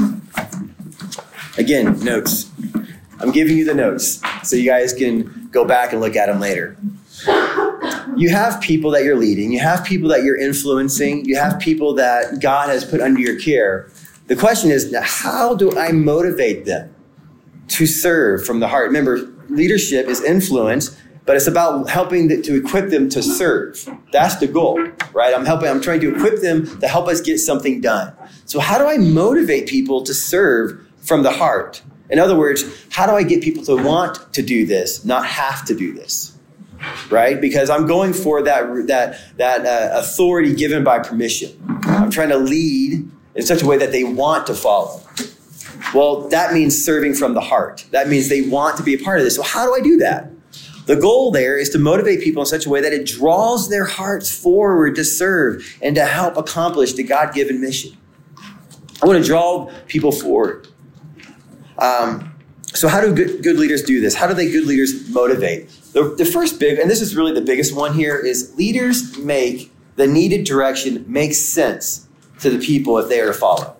Again, notes. I'm giving you the notes so you guys can go back and look at them later. You have people that you're leading. You have people that you're influencing. You have people that God has put under your care. The question is, how do I motivate them to serve from the heart? Remember, leadership is influence, but it's about helping to equip them to serve. That's the goal, right? I'm trying to equip them to help us get something done. So how do I motivate people to serve from the heart? In other words, how do I get people to want to do this, not have to do this, right? Because I'm going for that authority given by permission. I'm trying to lead in such a way that they want to follow. Well, that means serving from the heart. That means they want to be a part of this. So how do I do that? The goal there is to motivate people in such a way that it draws their hearts forward to serve and to help accomplish the God-given mission. I want to draw people forward. So how do good leaders do this? How do good leaders motivate? The first big, and this is really the biggest one here, is leaders make the needed direction make sense to the people if they are to follow.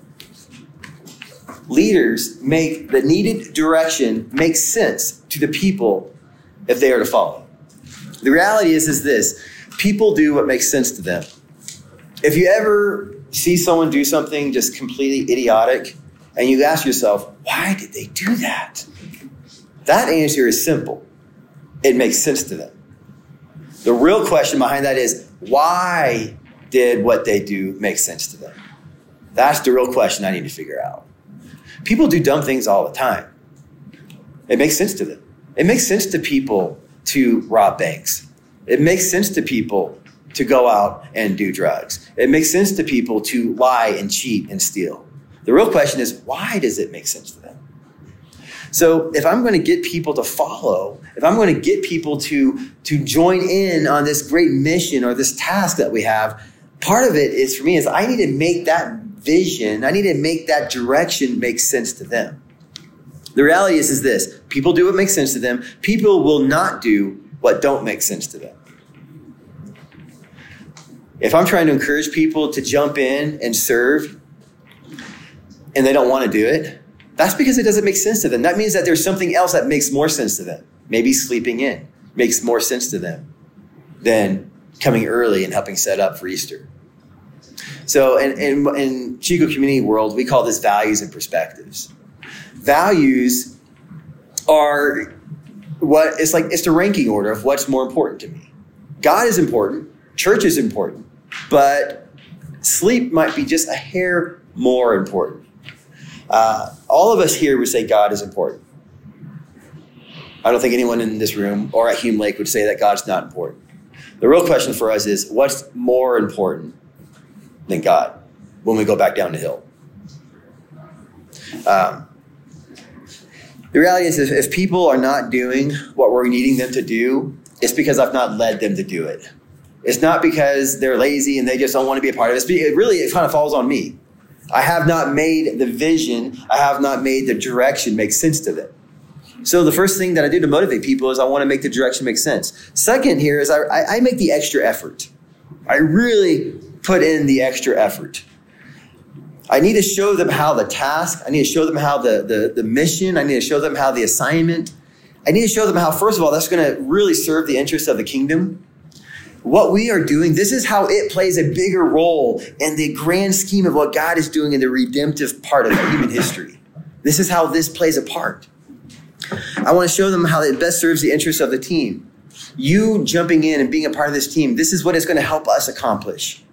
Leaders make the needed direction make sense to the people if they are to follow. The reality is this: people do what makes sense to them. If you ever see someone do something just completely idiotic and you ask yourself, why did they do that? That answer is simple. It makes sense to them. The real question behind that is, why did what they do make sense to them? That's the real question I need to figure out. People do dumb things all the time. It makes sense to them. It makes sense to people to rob banks. It makes sense to people to go out and do drugs. It makes sense to people to lie and cheat and steal. The real question is, why does it make sense to them? So if I'm going to get people to follow, if I'm going to get people to join in on this great mission or this task that we have, part of it is, for me, is I need to make that vision, I need to make that direction make sense to them. The reality is this: people do what makes sense to them. People will not do what don't make sense to them. If I'm trying to encourage people to jump in and serve and they don't want to do it, that's because it doesn't make sense to them. That means that there's something else that makes more sense to them. Maybe sleeping in makes more sense to them than coming early and helping set up for Easter. So in Chico Community world, we call this values and perspectives. Values are it's the ranking order of what's more important to me. God is important, church is important, but sleep might be just a hair more important. All of us here would say God is important. I don't think anyone in this room or at Hume Lake would say that God's not important. The real question for us is, what's more important than God when we go back down the hill? The reality is, if people are not doing what we're needing them to do, it's because I've not led them to do it. It's not because they're lazy and they just don't want to be a part of it. It kind of falls on me. I have not made the vision, I have not made the direction make sense to them. So the first thing that I do to motivate people is I want to make the direction make sense. Second here is I make the extra effort. I really put in the extra effort. I need to show them how the task, I need to show them how the mission, I need to show them how the assignment, I need to show them how, first of all, that's going to really serve the interests of the kingdom. What we are doing, this is how it plays a bigger role in the grand scheme of what God is doing in the redemptive part of human history. This is how this plays a part. I want to show them how it best serves the interests of the team. You jumping in and being a part of this team, this is what it's going to help us accomplish.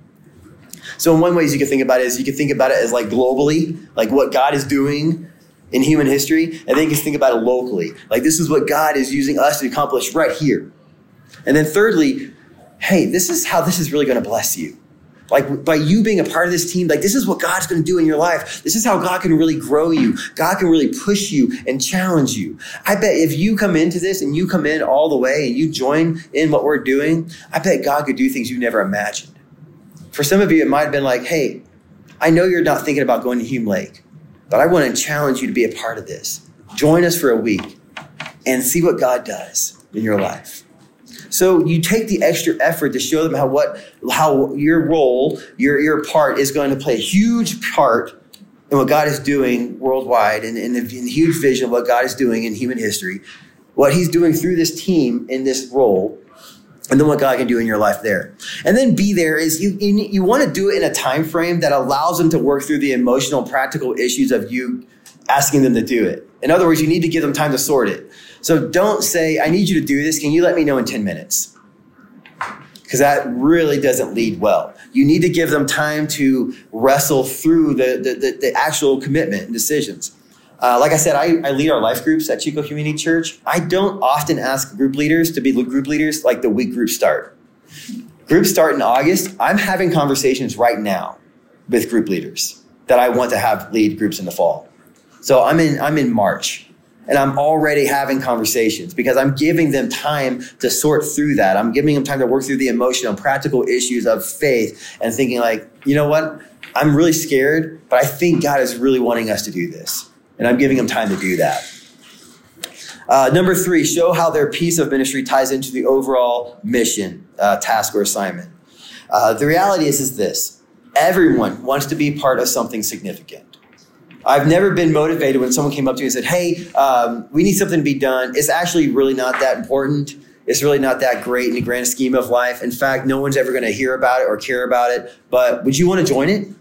So in one way you can think about it is you can think about it as like globally, like what God is doing in human history. And then you can think about it locally. Like this is what God is using us to accomplish right here. And then thirdly, hey, this is how this is really going to bless you. Like by you being a part of this team, like this is what God's going to do in your life. This is how God can really grow you. God can really push you and challenge you. I bet if you come into this and you come in all the way and you join in what we're doing, I bet God could do things you never imagined. For some of you, it might have been like, hey, I know you're not thinking about going to Hume Lake, but I want to challenge you to be a part of this. Join us for a week and see what God does in your life. So you take the extra effort to show them how your role, your part is going to play a huge part in what God is doing worldwide and in the huge vision of what God is doing in human history, what he's doing through this team in this role, and then what God can do in your life there. And then be there is you want to do it in a time frame that allows them to work through the emotional, practical issues of you asking them to do it. In other words, you need to give them time to sort it. So don't say, I need you to do this. Can you let me know in 10 minutes? Because that really doesn't lead well. You need to give them time to wrestle through the actual commitment and decisions. Like I said, I lead our life groups at Chico Community Church. I don't often ask group leaders to be group leaders like the week groups start. Groups start in August. I'm having conversations right now with group leaders that I want to have lead groups in the fall. So I'm in March. And I'm already having conversations because I'm giving them time to sort through that. I'm giving them time to work through the emotional, practical issues of faith and thinking like, you know what? I'm really scared, but I think God is really wanting us to do this. And I'm giving them time to do that. Number 3, show how their piece of ministry ties into the overall mission, task, or assignment. The reality is this. Everyone wants to be part of something significant. I've never been motivated when someone came up to me and said, hey, we need something to be done. It's actually really not that important. It's really not that great in the grand scheme of life. In fact, no one's ever going to hear about it or care about it. But would you want to join it?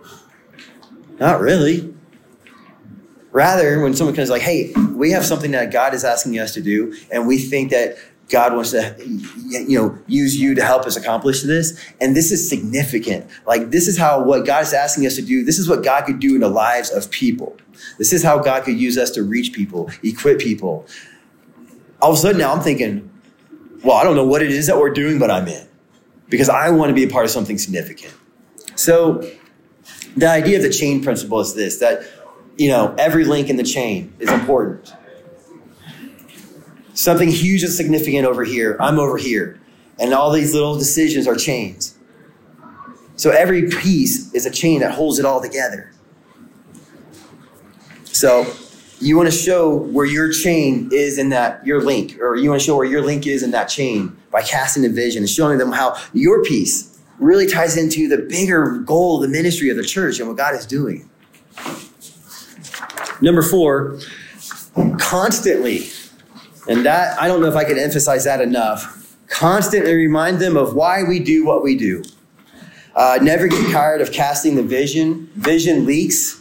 Not really. Rather, when someone comes like, hey, we have something that God is asking us to do, and we think that God wants to, use you to help us accomplish this. And this is significant. Like, this is how what God is asking us to do. This is what God could do in the lives of people. This is how God could use us to reach people, equip people. All of a sudden now I'm thinking, well, I don't know what it is that we're doing, but I'm in because I want to be a part of something significant. So the idea of the chain principle is this, that, every link in the chain is important. Something huge and significant over here. I'm over here. And all these little decisions are chains. So every piece is a chain that holds it all together. So you want to show where your chain is in that, your link, or you want to show where your link is in that chain by casting a vision and showing them how your piece really ties into the bigger goal of the ministry of the church and what God is doing. Number 4, constantly. And that, I don't know if I can emphasize that enough. Constantly remind them of why we do what we do. Never get tired of casting the vision. Vision leaks.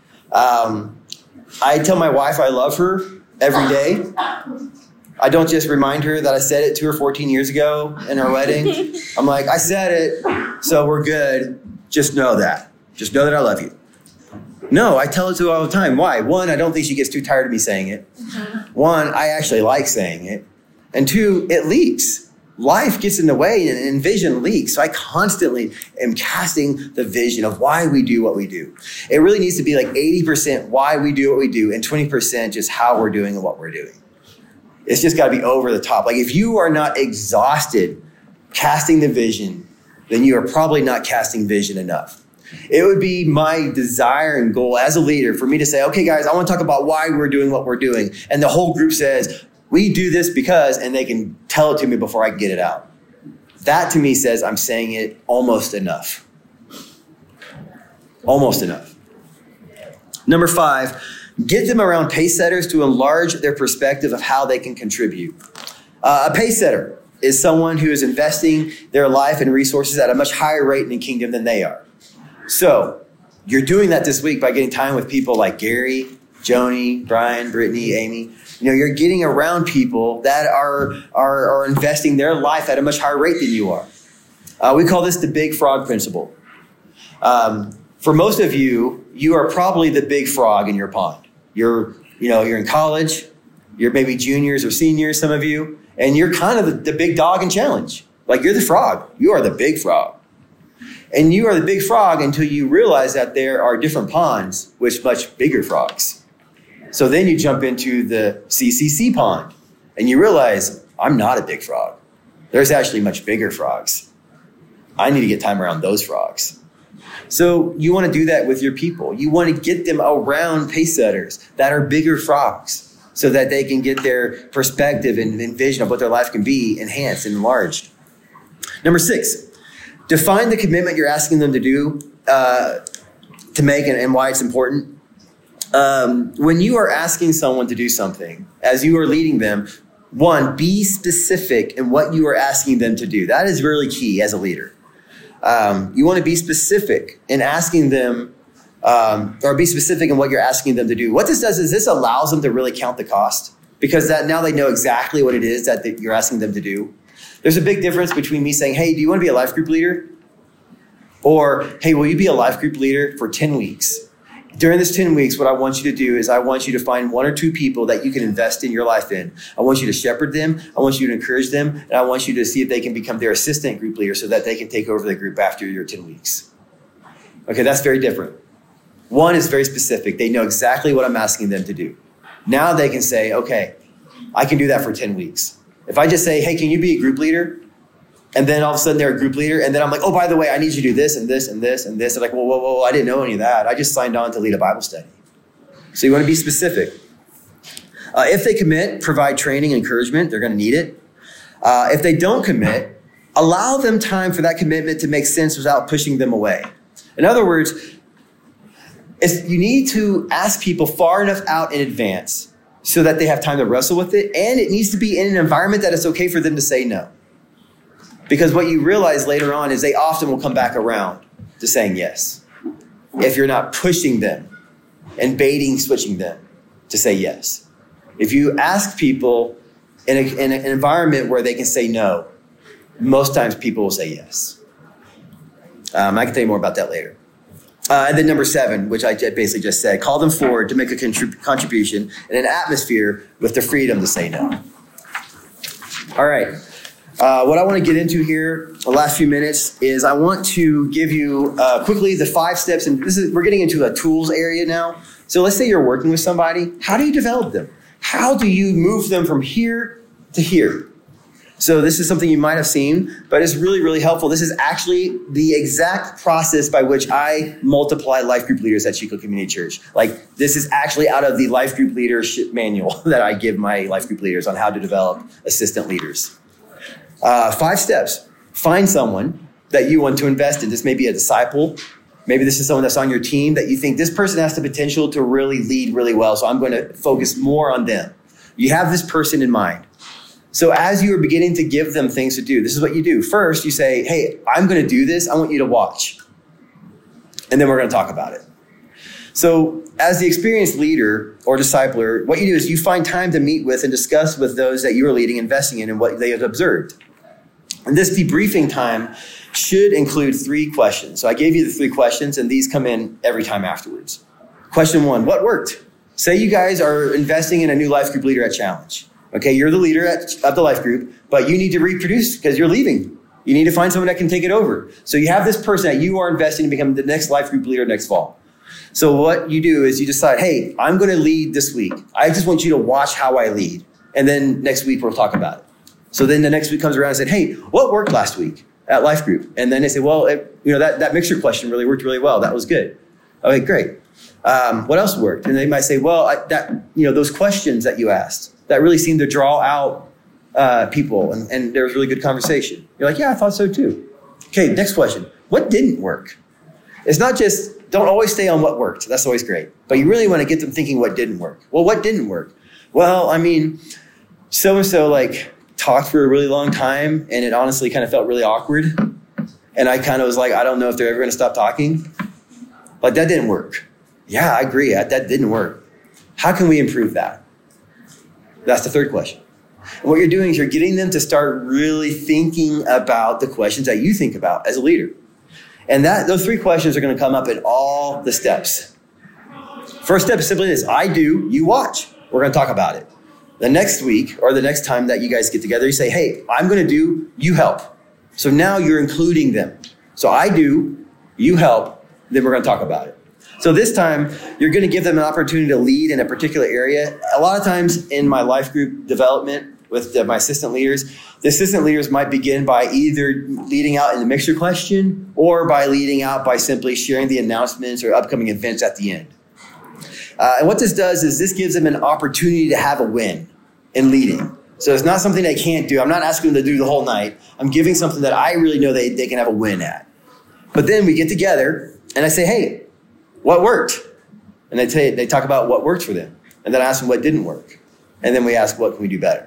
I tell my wife I love her every day. I don't just remind her that I said it to her 14 years ago in our wedding. I'm like, I said it, so we're good. Just know that. Just know that I love you. No, I tell it to her all the time. Why? 1, I don't think she gets too tired of me saying it. 1, I actually like saying it. And 2, it leaks. Life gets in the way and vision leaks. So I constantly am casting the vision of why we do what we do. It really needs to be like 80% why we do what we do and 20% just how we're doing and what we're doing. It's just got to be over the top. Like if you are not exhausted casting the vision, then you are probably not casting vision enough. It would be my desire and goal as a leader for me to say, okay, guys, I want to talk about why we're doing what we're doing. And the whole group says, we do this because, and they can tell it to me before I can get it out. That to me says I'm saying it almost enough. Almost enough. Number 5, get them around pace setters to enlarge their perspective of how they can contribute. A pace setter is someone who is investing their life and resources at a much higher rate in the kingdom than they are. So you're doing that this week by getting time with people like Gary, Joni, Brian, Brittany, Amy. You're getting around people that are investing their life at a much higher rate than you are. We call this the big frog principle. For most of you, you are probably the big frog in your pond. You're in college, you're maybe juniors or seniors, some of you, and you're kind of the big dog in challenge. Like you're the frog. You are the big frog. And you are the big frog until you realize that there are different ponds with much bigger frogs. So then you jump into the CCC pond and you realize I'm not a big frog. There's actually much bigger frogs. I need to get time around those frogs. So you want to do that with your people. You want to get them around pace setters that are bigger frogs so that they can get their perspective and vision of what their life can be enhanced and enlarged. Number 6, define the commitment you're asking them to do, to make and why it's important. When you are asking someone to do something, as you are leading them, 1, be specific in what you are asking them to do. That is really key as a leader. You want to be specific in asking them, or be specific in what you're asking them to do. What this does is this allows them to really count the cost, because that now they know exactly what it is that you're asking them to do. There's a big difference between me saying, hey, do you want to be a life group leader? Or, hey, will you be a life group leader for 10 weeks? During this 10 weeks, what I want you to do is I want you to find 1 or 2 people that you can invest in your life in. I want you to shepherd them. I want you to encourage them. And I want you to see if they can become their assistant group leader so that they can take over the group after your 10 weeks. Okay, that's very different. 1 is very specific. They know exactly what I'm asking them to do. Now they can say, okay, I can do that for 10 weeks. If I just say, hey, can you be a group leader? And then all of a sudden they're a group leader. And then I'm like, oh, by the way, I need you to do this and this and this and this. They're like, whoa, I didn't know any of that. I just signed on to lead a Bible study. So you want to be specific. If they commit, provide training and encouragement. They're going to need it. If they don't commit, allow them time for that commitment to make sense without pushing them away. In other words, you need to ask people far enough out in advance so that they have time to wrestle with it. And it needs to be in an environment that it's okay for them to say no. Because what you realize later on is they often will come back around to saying yes, if you're not pushing them and switching them to say yes. If you ask people in an environment where they can say no, most times people will say yes. I can tell you more about that later. And then number 7, which I basically just said, call them forward to make a contribution in an atmosphere with the freedom to say no. All right. What I want to get into here, the last few minutes, is I want to give you quickly the 5 steps. And we're getting into a tools area now. So let's say you're working with somebody. How do you develop them? How do you move them from here to here? So this is something you might have seen, but it's really, really helpful. This is actually the exact process by which I multiply life group leaders at Chico Community Church. Like, this is actually out of the life group leadership manual that I give my life group leaders on how to develop assistant leaders. 5 steps. Find someone that you want to invest in. This may be a disciple. Maybe this is someone that's on your team that you think this person has the potential to really lead really well, so I'm going to focus more on them. You have this person in mind. So as you are beginning to give them things to do, this is what you do. First, you say, hey, I'm going to do this. I want you to watch. And then we're going to talk about it. So as the experienced leader or discipler, what you do is you find time to meet with and discuss with those that you are leading, investing in, and what they have observed. And this debriefing time should include 3 questions. So I gave you the 3 questions, and these come in every time afterwards. Question 1, what worked? Say you guys are investing in a new life group leader at Challenge. Okay, you're the leader of the life group, but you need to reproduce because you're leaving. You need to find someone that can take it over. So you have this person that you are investing to become the next life group leader next fall. So what you do is you decide, hey, I'm going to lead this week. I just want you to watch how I lead. And then next week we'll talk about it. So then the next week comes around and said, hey, what worked last week at life group? And then they say, well, that mixture question really worked really well. That was good. Okay, great. What else worked? And they might say, well, those questions that you asked, that really seemed to draw out people, and there was really good conversation. You're like, yeah, I thought so too. Okay, next question. What didn't work? It's not just don't always stay on what worked. That's always great. But you really want to get them thinking what didn't work. Well, what didn't work? Well, I mean, so-and-so like talked for a really long time and it honestly kind of felt really awkward. And I kind of was like, I don't know if they're ever going to stop talking. Like that didn't work. Yeah, I agree. That didn't work. How can we improve that? That's the third question. And what you're doing is you're getting them to start really thinking about the questions that you think about as a leader. And those three questions are going to come up in all the steps. First step is simply this: I do, you watch. We're going to talk about it. The next week or the next time that you guys get together, you say, hey, I'm going to do, you help. So now you're including them. So I do, you help, then we're going to talk about it. So this time, you're going to give them an opportunity to lead in a particular area. A lot of times in my life group development with my assistant leaders, the assistant leaders might begin by either leading out in the mixture question or by leading out by simply sharing the announcements or upcoming events at the end. And what this does is this gives them an opportunity to have a win in leading. So it's not something they can't do. I'm not asking them to do the whole night. I'm giving something that I really know they can have a win at. But then we get together and I say, hey, what worked? And they talk about what worked for them. And then I ask them what didn't work. And then we ask, what can we do better?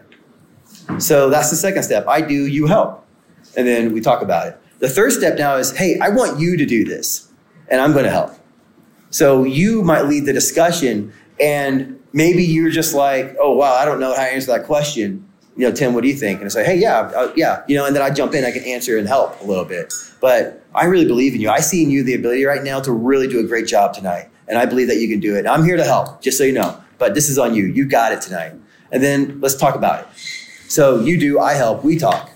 So that's the second step. I do, you help. And then we talk about it. The third step now is, hey, I want you to do this. And I'm going to help. So you might lead the discussion. And maybe you're just like, oh, wow, I don't know how to answer that question. Tim, what do you think? And I say, hey, yeah. And then I jump in, I can answer and help a little bit. But I really believe in you. I see in you the ability right now to really do a great job tonight. And I believe that you can do it. I'm here to help, just so you know. But this is on you. You got it tonight. And then let's talk about it. So you do, I help, we talk.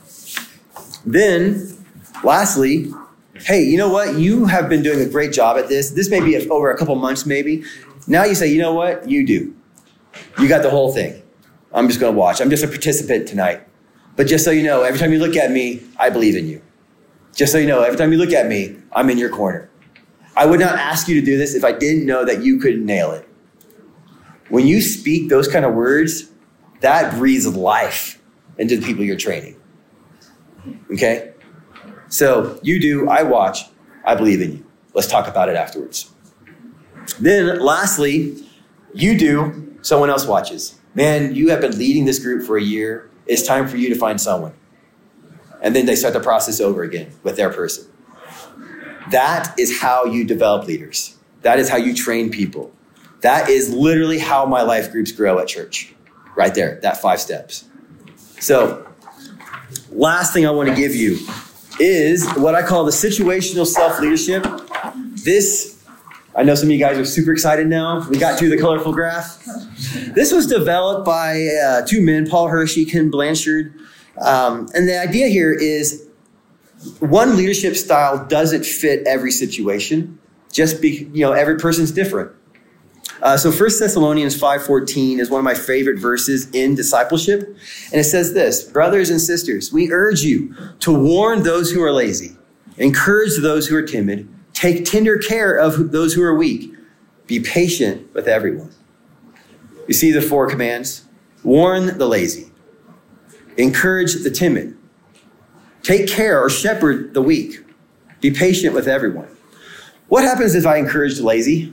Then, lastly, hey, you know what? You have been doing a great job at this. This may be over a couple months maybe. Now you say, you know what? You do. You got the whole thing. I'm just going to watch. I'm just a participant tonight. But just so you know, every time you look at me, I believe in you. Just so you know, every time you look at me, I'm in your corner. I would not ask you to do this if I didn't know that you could nail it. When you speak those kind of words, that breathes life into the people you're training. Okay? So you do, I watch, I believe in you. Let's talk about it afterwards. Then lastly, you do, someone else watches. Man, you have been leading this group for a year. It's time for you to find someone. And then they start the process over again with their person. That is how you develop leaders. That is how you train people. That is literally how my life groups grow at church. Right there, that 5 steps. So, last thing I want to give you is what I call the situational self-leadership. This, I know some of you guys are super excited now. We got to the colorful graph. This was developed by 2 men, Paul Hershey, Ken Blanchard. And the idea here is one leadership style doesn't fit every situation. Every person's different. So 1 Thessalonians 5:14 is one of my favorite verses in discipleship. And it says this: brothers and sisters, we urge you to warn those who are lazy, encourage those who are timid, take tender care of those who are weak, be patient with everyone. You see the 4 commands? Warn the lazy, encourage the timid, take care or shepherd the weak, be patient with everyone. What happens if I encourage the lazy?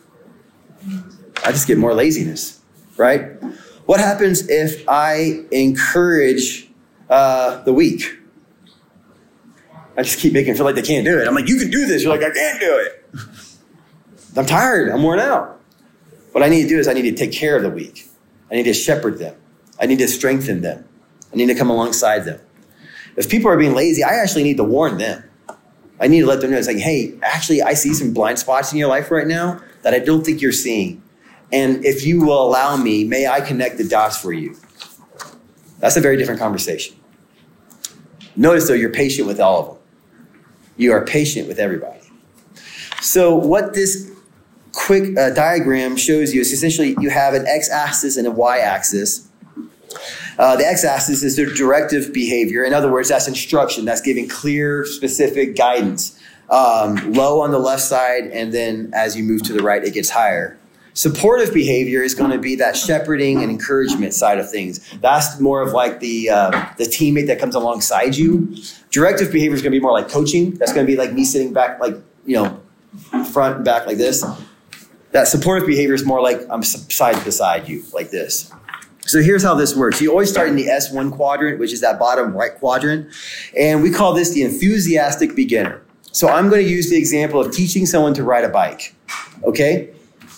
I just get more laziness, right? What happens if I encourage the weak? I just keep making them feel like they can't do it. I'm like, you can do this. You're like, I can't do it. I'm tired. I'm worn out. What I need to do is I need to take care of the weak. I need to shepherd them. I need to strengthen them. I need to come alongside them. If people are being lazy, I actually need to warn them. I need to let them know. It's like, hey, actually, I see some blind spots in your life right now that I don't think you're seeing. And if you will allow me, may I connect the dots for you. That's a very different conversation. Notice, though, you're patient with all of them. You are patient with everybody. So what this quick diagram shows you is essentially you have an x-axis and a y-axis. The x-axis is the directive behavior. In other words, that's instruction. That's giving clear, specific guidance. Low on the left side, and then as you move to the right, it gets higher. Supportive behavior is going to be that shepherding and encouragement side of things. That's more of like the teammate that comes alongside you. Directive behavior is going to be more like coaching. That's going to be like me sitting back, like, front and back like this. That supportive behavior is more like I'm side beside you like this. So here's how this works. You always start in the S1 quadrant, which is that bottom right quadrant. And we call this the enthusiastic beginner. So I'm going to use the example of teaching someone to ride a bike. Okay?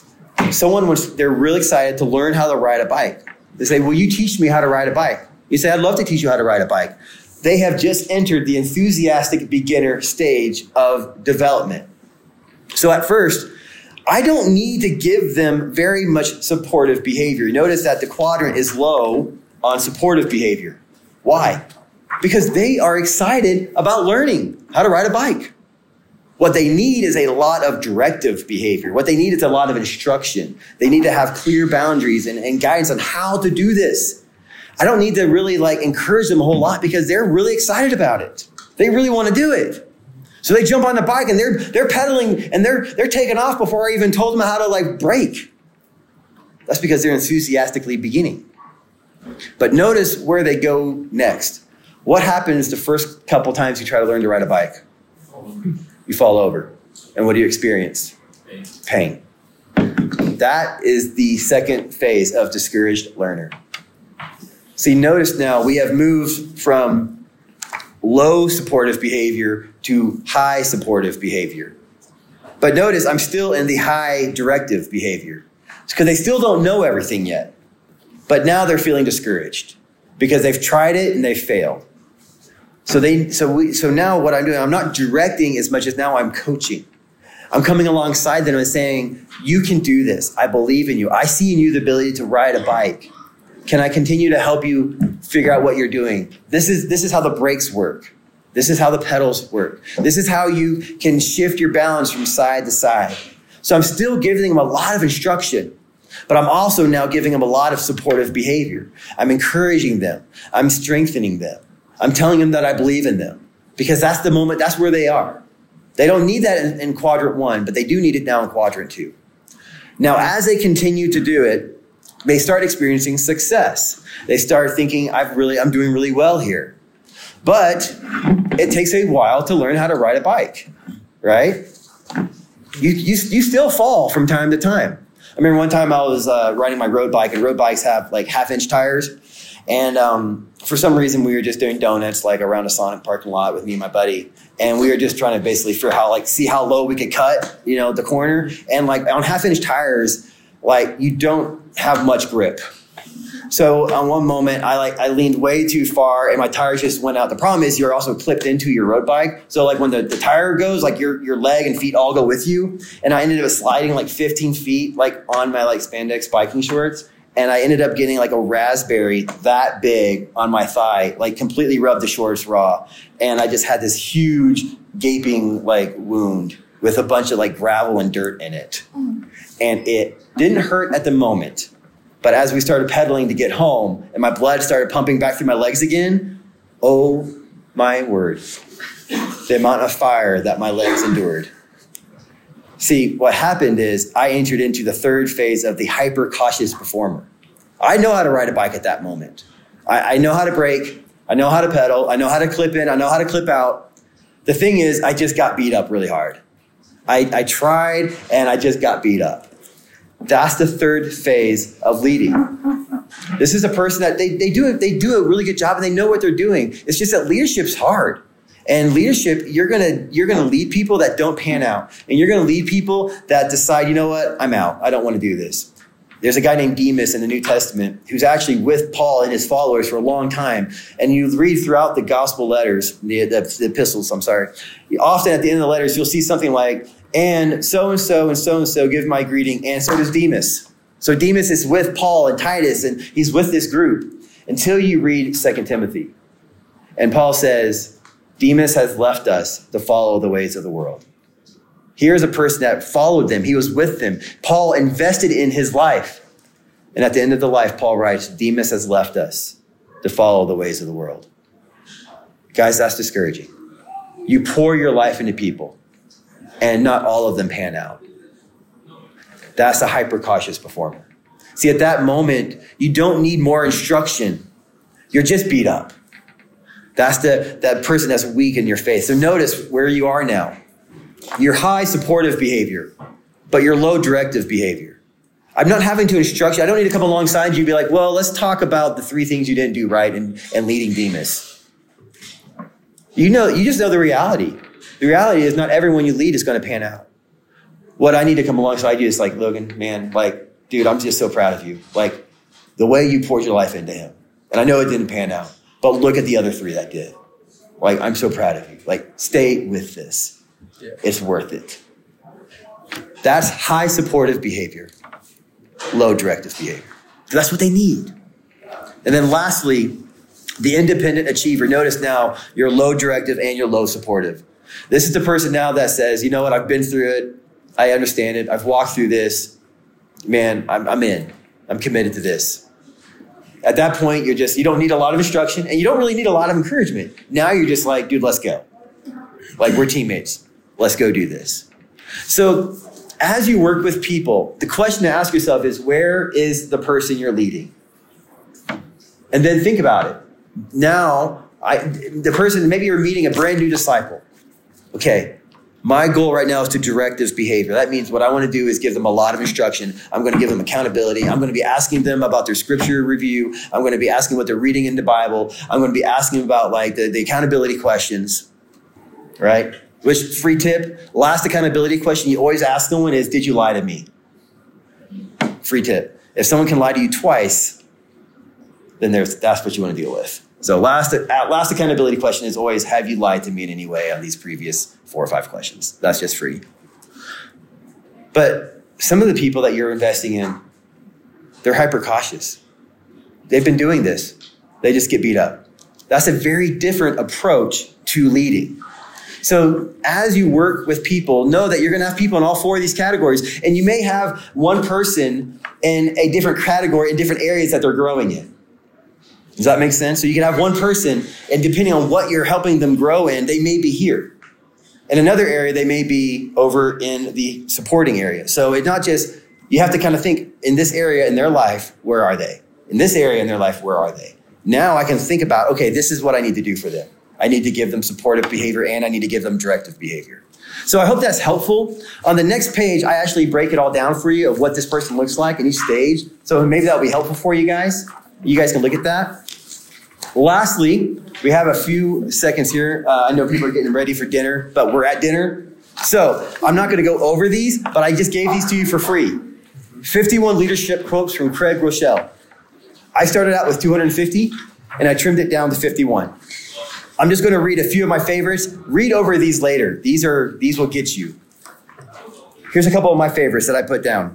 They're really excited to learn how to ride a bike. They say, will you teach me how to ride a bike? You say, I'd love to teach you how to ride a bike. They have just entered the enthusiastic beginner stage of development. So at first, I don't need to give them very much supportive behavior. Notice that the quadrant is low on supportive behavior. Why? Because they are excited about learning how to ride a bike. What they need is a lot of directive behavior. What they need is a lot of instruction. They need to have clear boundaries and guidance on how to do this. I don't need to really encourage them a whole lot because they're really excited about it. They really want to do it. So they jump on the bike and they're pedaling and they're taking off before I even told them how to brake. That's because they're enthusiastically beginning. But notice where they go next. What happens the first couple times you try to learn to ride a bike? You fall over. And what do you experience? Pain. That is the second phase of discouraged learner. See, notice now we have moved from low supportive behavior to high supportive behavior. But notice I'm still in the high directive behavior. It's because they still don't know everything yet. But now they're feeling discouraged because they've tried it and they've failed. So now what I'm doing, I'm not directing as much as now I'm coaching. I'm coming alongside them and saying, you can do this. I believe in you. I see in you the ability to ride a bike. Can I continue to help you figure out what you're doing? This is how the brakes work. This is how the pedals work. This is how you can shift your balance from side to side. So I'm still giving them a lot of instruction, but I'm also now giving them a lot of supportive behavior. I'm encouraging them. I'm strengthening them. I'm telling them that I believe in them because that's the moment, that's where they are. They don't need that in quadrant 1, but they do need it now in quadrant 2. Now, as they continue to do it, they start experiencing success. They start thinking, I'm doing really well here. But it takes a while to learn how to ride a bike, right? You still fall from time to time. I remember one time I was riding my road bike, and road bikes have half-inch tires. And for some reason, we were just doing donuts around a Sonic parking lot with me and my buddy. And we were just trying to basically figure how see how low we could cut, the corner. And on half-inch tires, you don't have much grip. So on one moment, I leaned way too far and my tires just went out. The problem is you're also clipped into your road bike. So when the tire goes, your leg and feet all go with you. And I ended up sliding 15 feet on my spandex biking shorts. And I ended up getting a raspberry that big on my thigh, completely rubbed the shorts raw. And I just had this huge gaping wound with a bunch of gravel and dirt in it. And it didn't hurt at the moment. But as we started pedaling to get home and my blood started pumping back through my legs again, oh my word, the amount of fire that my legs endured. See, what happened is I entered into the third phase of the hyper-cautious performer. I know how to ride a bike at that moment. I know how to brake. I know how to pedal. I know how to clip in. I know how to clip out. The thing is, I just got beat up really hard. I tried, and I just got beat up. That's the third phase of leading. This is a person that they do a really good job, and they know what they're doing. It's just that leadership's hard. And leadership, you're gonna lead people that don't pan out. And you're gonna lead people that decide, you know what, I'm out. I don't want to do this. There's a guy named Demas in the New Testament who's actually with Paul and his followers for a long time. And you read throughout the gospel letters, the epistles, often at the end of the letters, you'll see something like, and so-and-so and so-and-so give my greeting, and so does Demas. So Demas is with Paul and Titus, and he's with this group until you read 2 Timothy. And Paul says, Demas has left us to follow the ways of the world. Here's a person that followed them. He was with them. Paul invested in his life. And at the end of the life, Paul writes, Demas has left us to follow the ways of the world. Guys, that's discouraging. You pour your life into people, and not all of them pan out. That's a hyper-cautious performer. See, at that moment, you don't need more instruction. You're just beat up. That's that person that's weak in your faith. So notice where you are now. You're high supportive behavior, but you're low directive behavior. I'm not having to instruct you. I don't need to come alongside you and be like, well, let's talk about the 3 things you didn't do right and leading Demas. You just know the reality. The reality is not everyone you lead is going to pan out. What I need to come alongside you is like, Logan, man, like, dude, I'm just so proud of you. Like, the way you poured your life into him. And I know it didn't pan out, but look at the other 3 that did. Like, I'm so proud of you. Like, stay with this. Yeah. It's worth it. That's high supportive behavior, low directive behavior. That's what they need. And then lastly, the independent achiever. Notice now you're low directive and you're low supportive. This is the person now that says, you know what, I've been through it. I understand it. I've walked through this. Man, I'm in. I'm committed to this. At that point, you don't need a lot of instruction and you don't really need a lot of encouragement. Now you're just like, dude, let's go. Like, we're teammates. Let's go do this. So as you work with people, the question to ask yourself is, where is the person you're leading? And then think about it. Now, the person, maybe you're meeting a brand new disciple. Okay, my goal right now is to direct this behavior. That means what I want to do is give them a lot of instruction. I'm going to give them accountability. I'm going to be asking them about their scripture review. I'm going to be asking what they're reading in the Bible. I'm going to be asking about like the accountability questions, right? Which, free tip, last accountability question you always ask someone is, did you lie to me? Free tip. If someone can lie to you twice, then that's what you want to deal with. So last accountability question is always, have you lied to me in any way on these previous 4 or 5 questions? That's just free. But some of the people that you're investing in, they're hyper cautious. They've been doing this. They just get beat up. That's a very different approach to leading. So as you work with people, know that you're going to have people in all 4 of these categories. And you may have one person in a different category in different areas that they're growing in. Does that make sense? So you can have one person, and depending on what you're helping them grow in, they may be here. In another area, they may be over in the supporting area. So it's not just, you have to kind of think, in this area in their life, where are they? In this area in their life, where are they? Now I can think about, okay, this is what I need to do for them. I need to give them supportive behavior and I need to give them directive behavior. So I hope that's helpful. On the next page, I actually break it all down for you of what this person looks like in each stage. So maybe that'll be helpful for you guys. You guys can look at that. Lastly, we have a few seconds here. I know people are getting ready for dinner, but we're at dinner. So I'm not going to go over these, but I just gave these to you for free. 51 leadership quotes from Craig Rochelle. I started out with 250 and I trimmed it down to 51. I'm just going to read a few of my favorites. Read over these later. These will get you. Here's a couple of my favorites that I put down.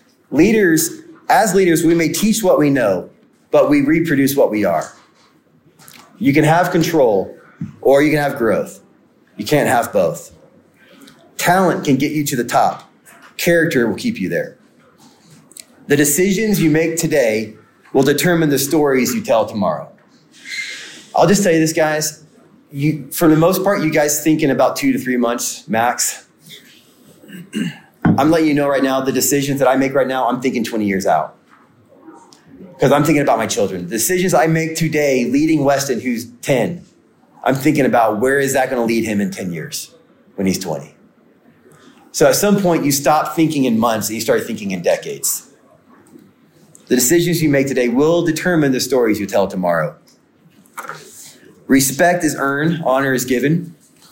As leaders, we may teach what we know, but we reproduce what we are. You can have control or you can have growth. You can't have both. Talent can get you to the top. Character will keep you there. The decisions you make today will determine the stories you tell tomorrow. I'll just tell you this, guys. For the most part, you guys think in about 2 to 3 months max. I'm letting you know right now, the decisions that I make right now, I'm thinking 20 years out. Because I'm thinking about my children. The decisions I make today, leading Weston, who's 10, I'm thinking about where is that going to lead him in 10 years when he's 20. So at some point, you stop thinking in months and you start thinking in decades. The decisions you make today will determine the stories you tell tomorrow. Respect is earned, honor is given.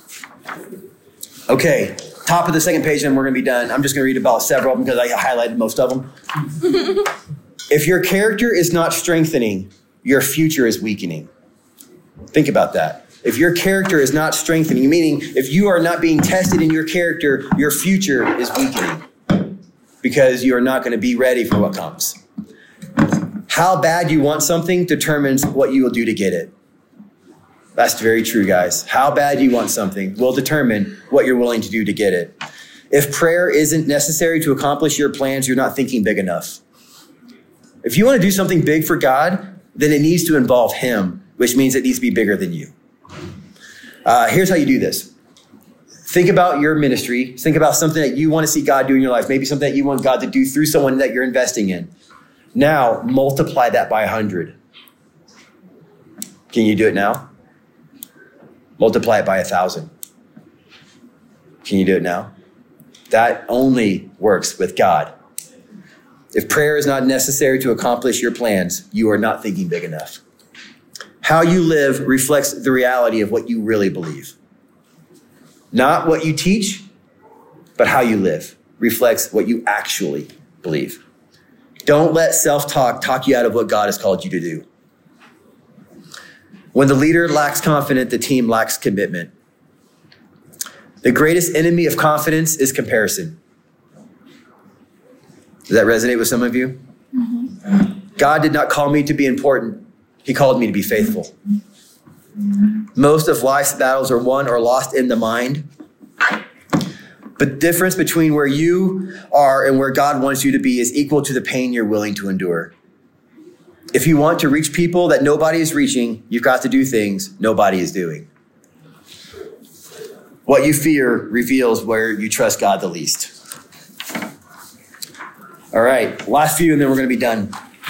Okay, top of the second page, and we're going to be done. I'm just going to read about several of them because I highlighted most of them. If your character is not strengthening, your future is weakening. Think about that. If your character is not strengthening, meaning if you are not being tested in your character, your future is weakening because you are not going to be ready for what comes. How bad you want something determines what you will do to get it. That's very true, guys. How bad you want something will determine what you're willing to do to get it. If prayer isn't necessary to accomplish your plans, you're not thinking big enough. If you want to do something big for God, then it needs to involve Him, which means it needs to be bigger than you. Here's how you do this. Think about your ministry. Think about something that you want to see God do in your life. Maybe something that you want God to do through someone that you're investing in. Now, multiply that by 100. Can you do it now? Multiply it by 1,000. Can you do it now? That only works with God. If prayer is not necessary to accomplish your plans, you are not thinking big enough. How you live reflects the reality of what you really believe. Not what you teach, but how you live reflects what you actually believe. Don't let self-talk talk you out of what God has called you to do. When the leader lacks confidence, the team lacks commitment. The greatest enemy of confidence is comparison. Does that resonate with some of you? Mm-hmm. God did not call me to be important. He called me to be faithful. Most of life's battles are won or lost in the mind. But the difference between where you are and where God wants you to be is equal to the pain you're willing to endure. If you want to reach people that nobody is reaching, you've got to do things nobody is doing. What you fear reveals where you trust God the least. All right, last few and then we're going to be done.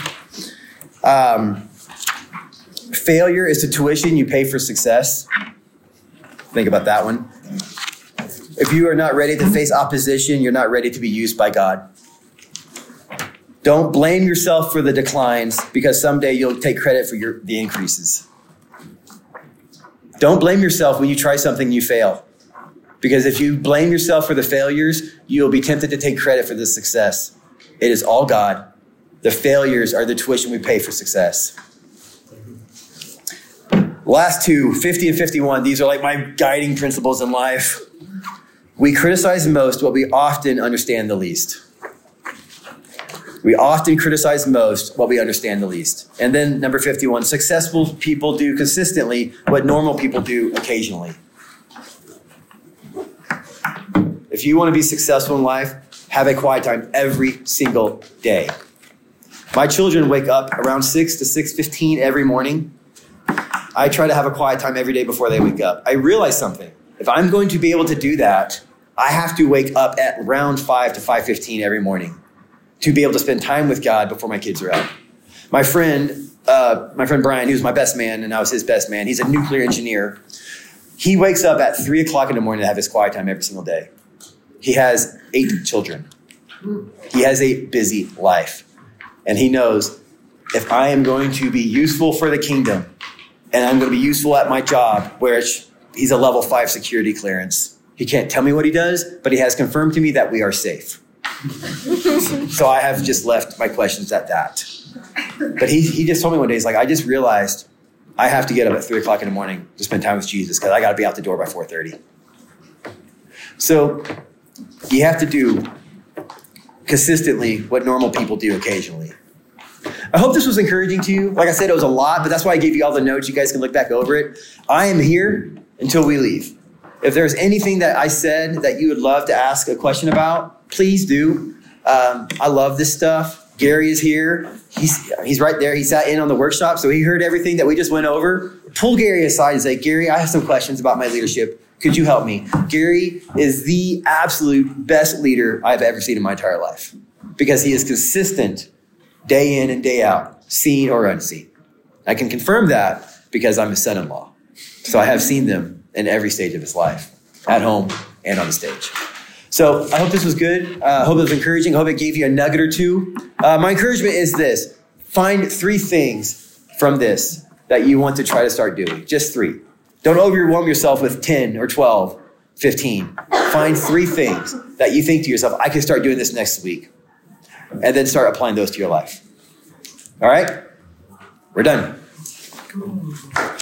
Failure is the tuition you pay for success. Think about that one. If you are not ready to face opposition, you're not ready to be used by God. Don't blame yourself for the declines because someday you'll take credit for the increases. Don't blame yourself when you try something and you fail. Because if you blame yourself for the failures, you'll be tempted to take credit for the success. It is all God. The failures are the tuition we pay for success. Last two, 50 and 51, these are like my guiding principles in life. We criticize most what we often understand the least. We often criticize most what we understand the least. And then number 51, successful people do consistently what normal people do occasionally. If you want to be successful in life, have a quiet time every single day. My children wake up around 6 to 6:15 every morning. I try to have a quiet time every day before they wake up. I realize something. If I'm going to be able to do that, I have to wake up at around 5 to 5:15 every morning to be able to spend time with God before my kids are out. My friend Brian, who's my best man, and I was his best man, he's a nuclear engineer. He wakes up at 3 o'clock in the morning to have his quiet time every single day. He has 8 children. He has a busy life. And he knows if I am going to be useful for the kingdom and I'm going to be useful at my job, where he's a level 5 security clearance. He can't tell me what he does, but he has confirmed to me that we are safe. So I have just left my questions at that. But he just told me one day, he's like, I just realized I have to get up at 3 o'clock in the morning to spend time with Jesus because I got to be out the door by 4:30. So you have to do consistently what normal people do occasionally. I hope this was encouraging to you. Like I said, it was a lot, but that's why I gave you all the notes. You guys can look back over it. I am here until we leave. If there's anything that I said that you would love to ask a question about, please do. I love this stuff. Gary is here. He's right there. He sat in on the workshop, so he heard everything that we just went over. Pull Gary aside and say, Gary, I have some questions about my leadership. Could you help me? Gary is the absolute best leader I've ever seen in my entire life because he is consistent day in and day out, seen or unseen. I can confirm that because I'm his son-in-law. So I have seen them in every stage of his life, at home and on the stage. So I hope this was good. I hope it was encouraging. I hope it gave you a nugget or two. My encouragement is this. Find 3 things from this that you want to try to start doing. Just 3. Don't overwhelm yourself with 10 or 12, 15. Find 3 things that you think to yourself, I can start doing this next week. And then start applying those to your life. All right? We're done.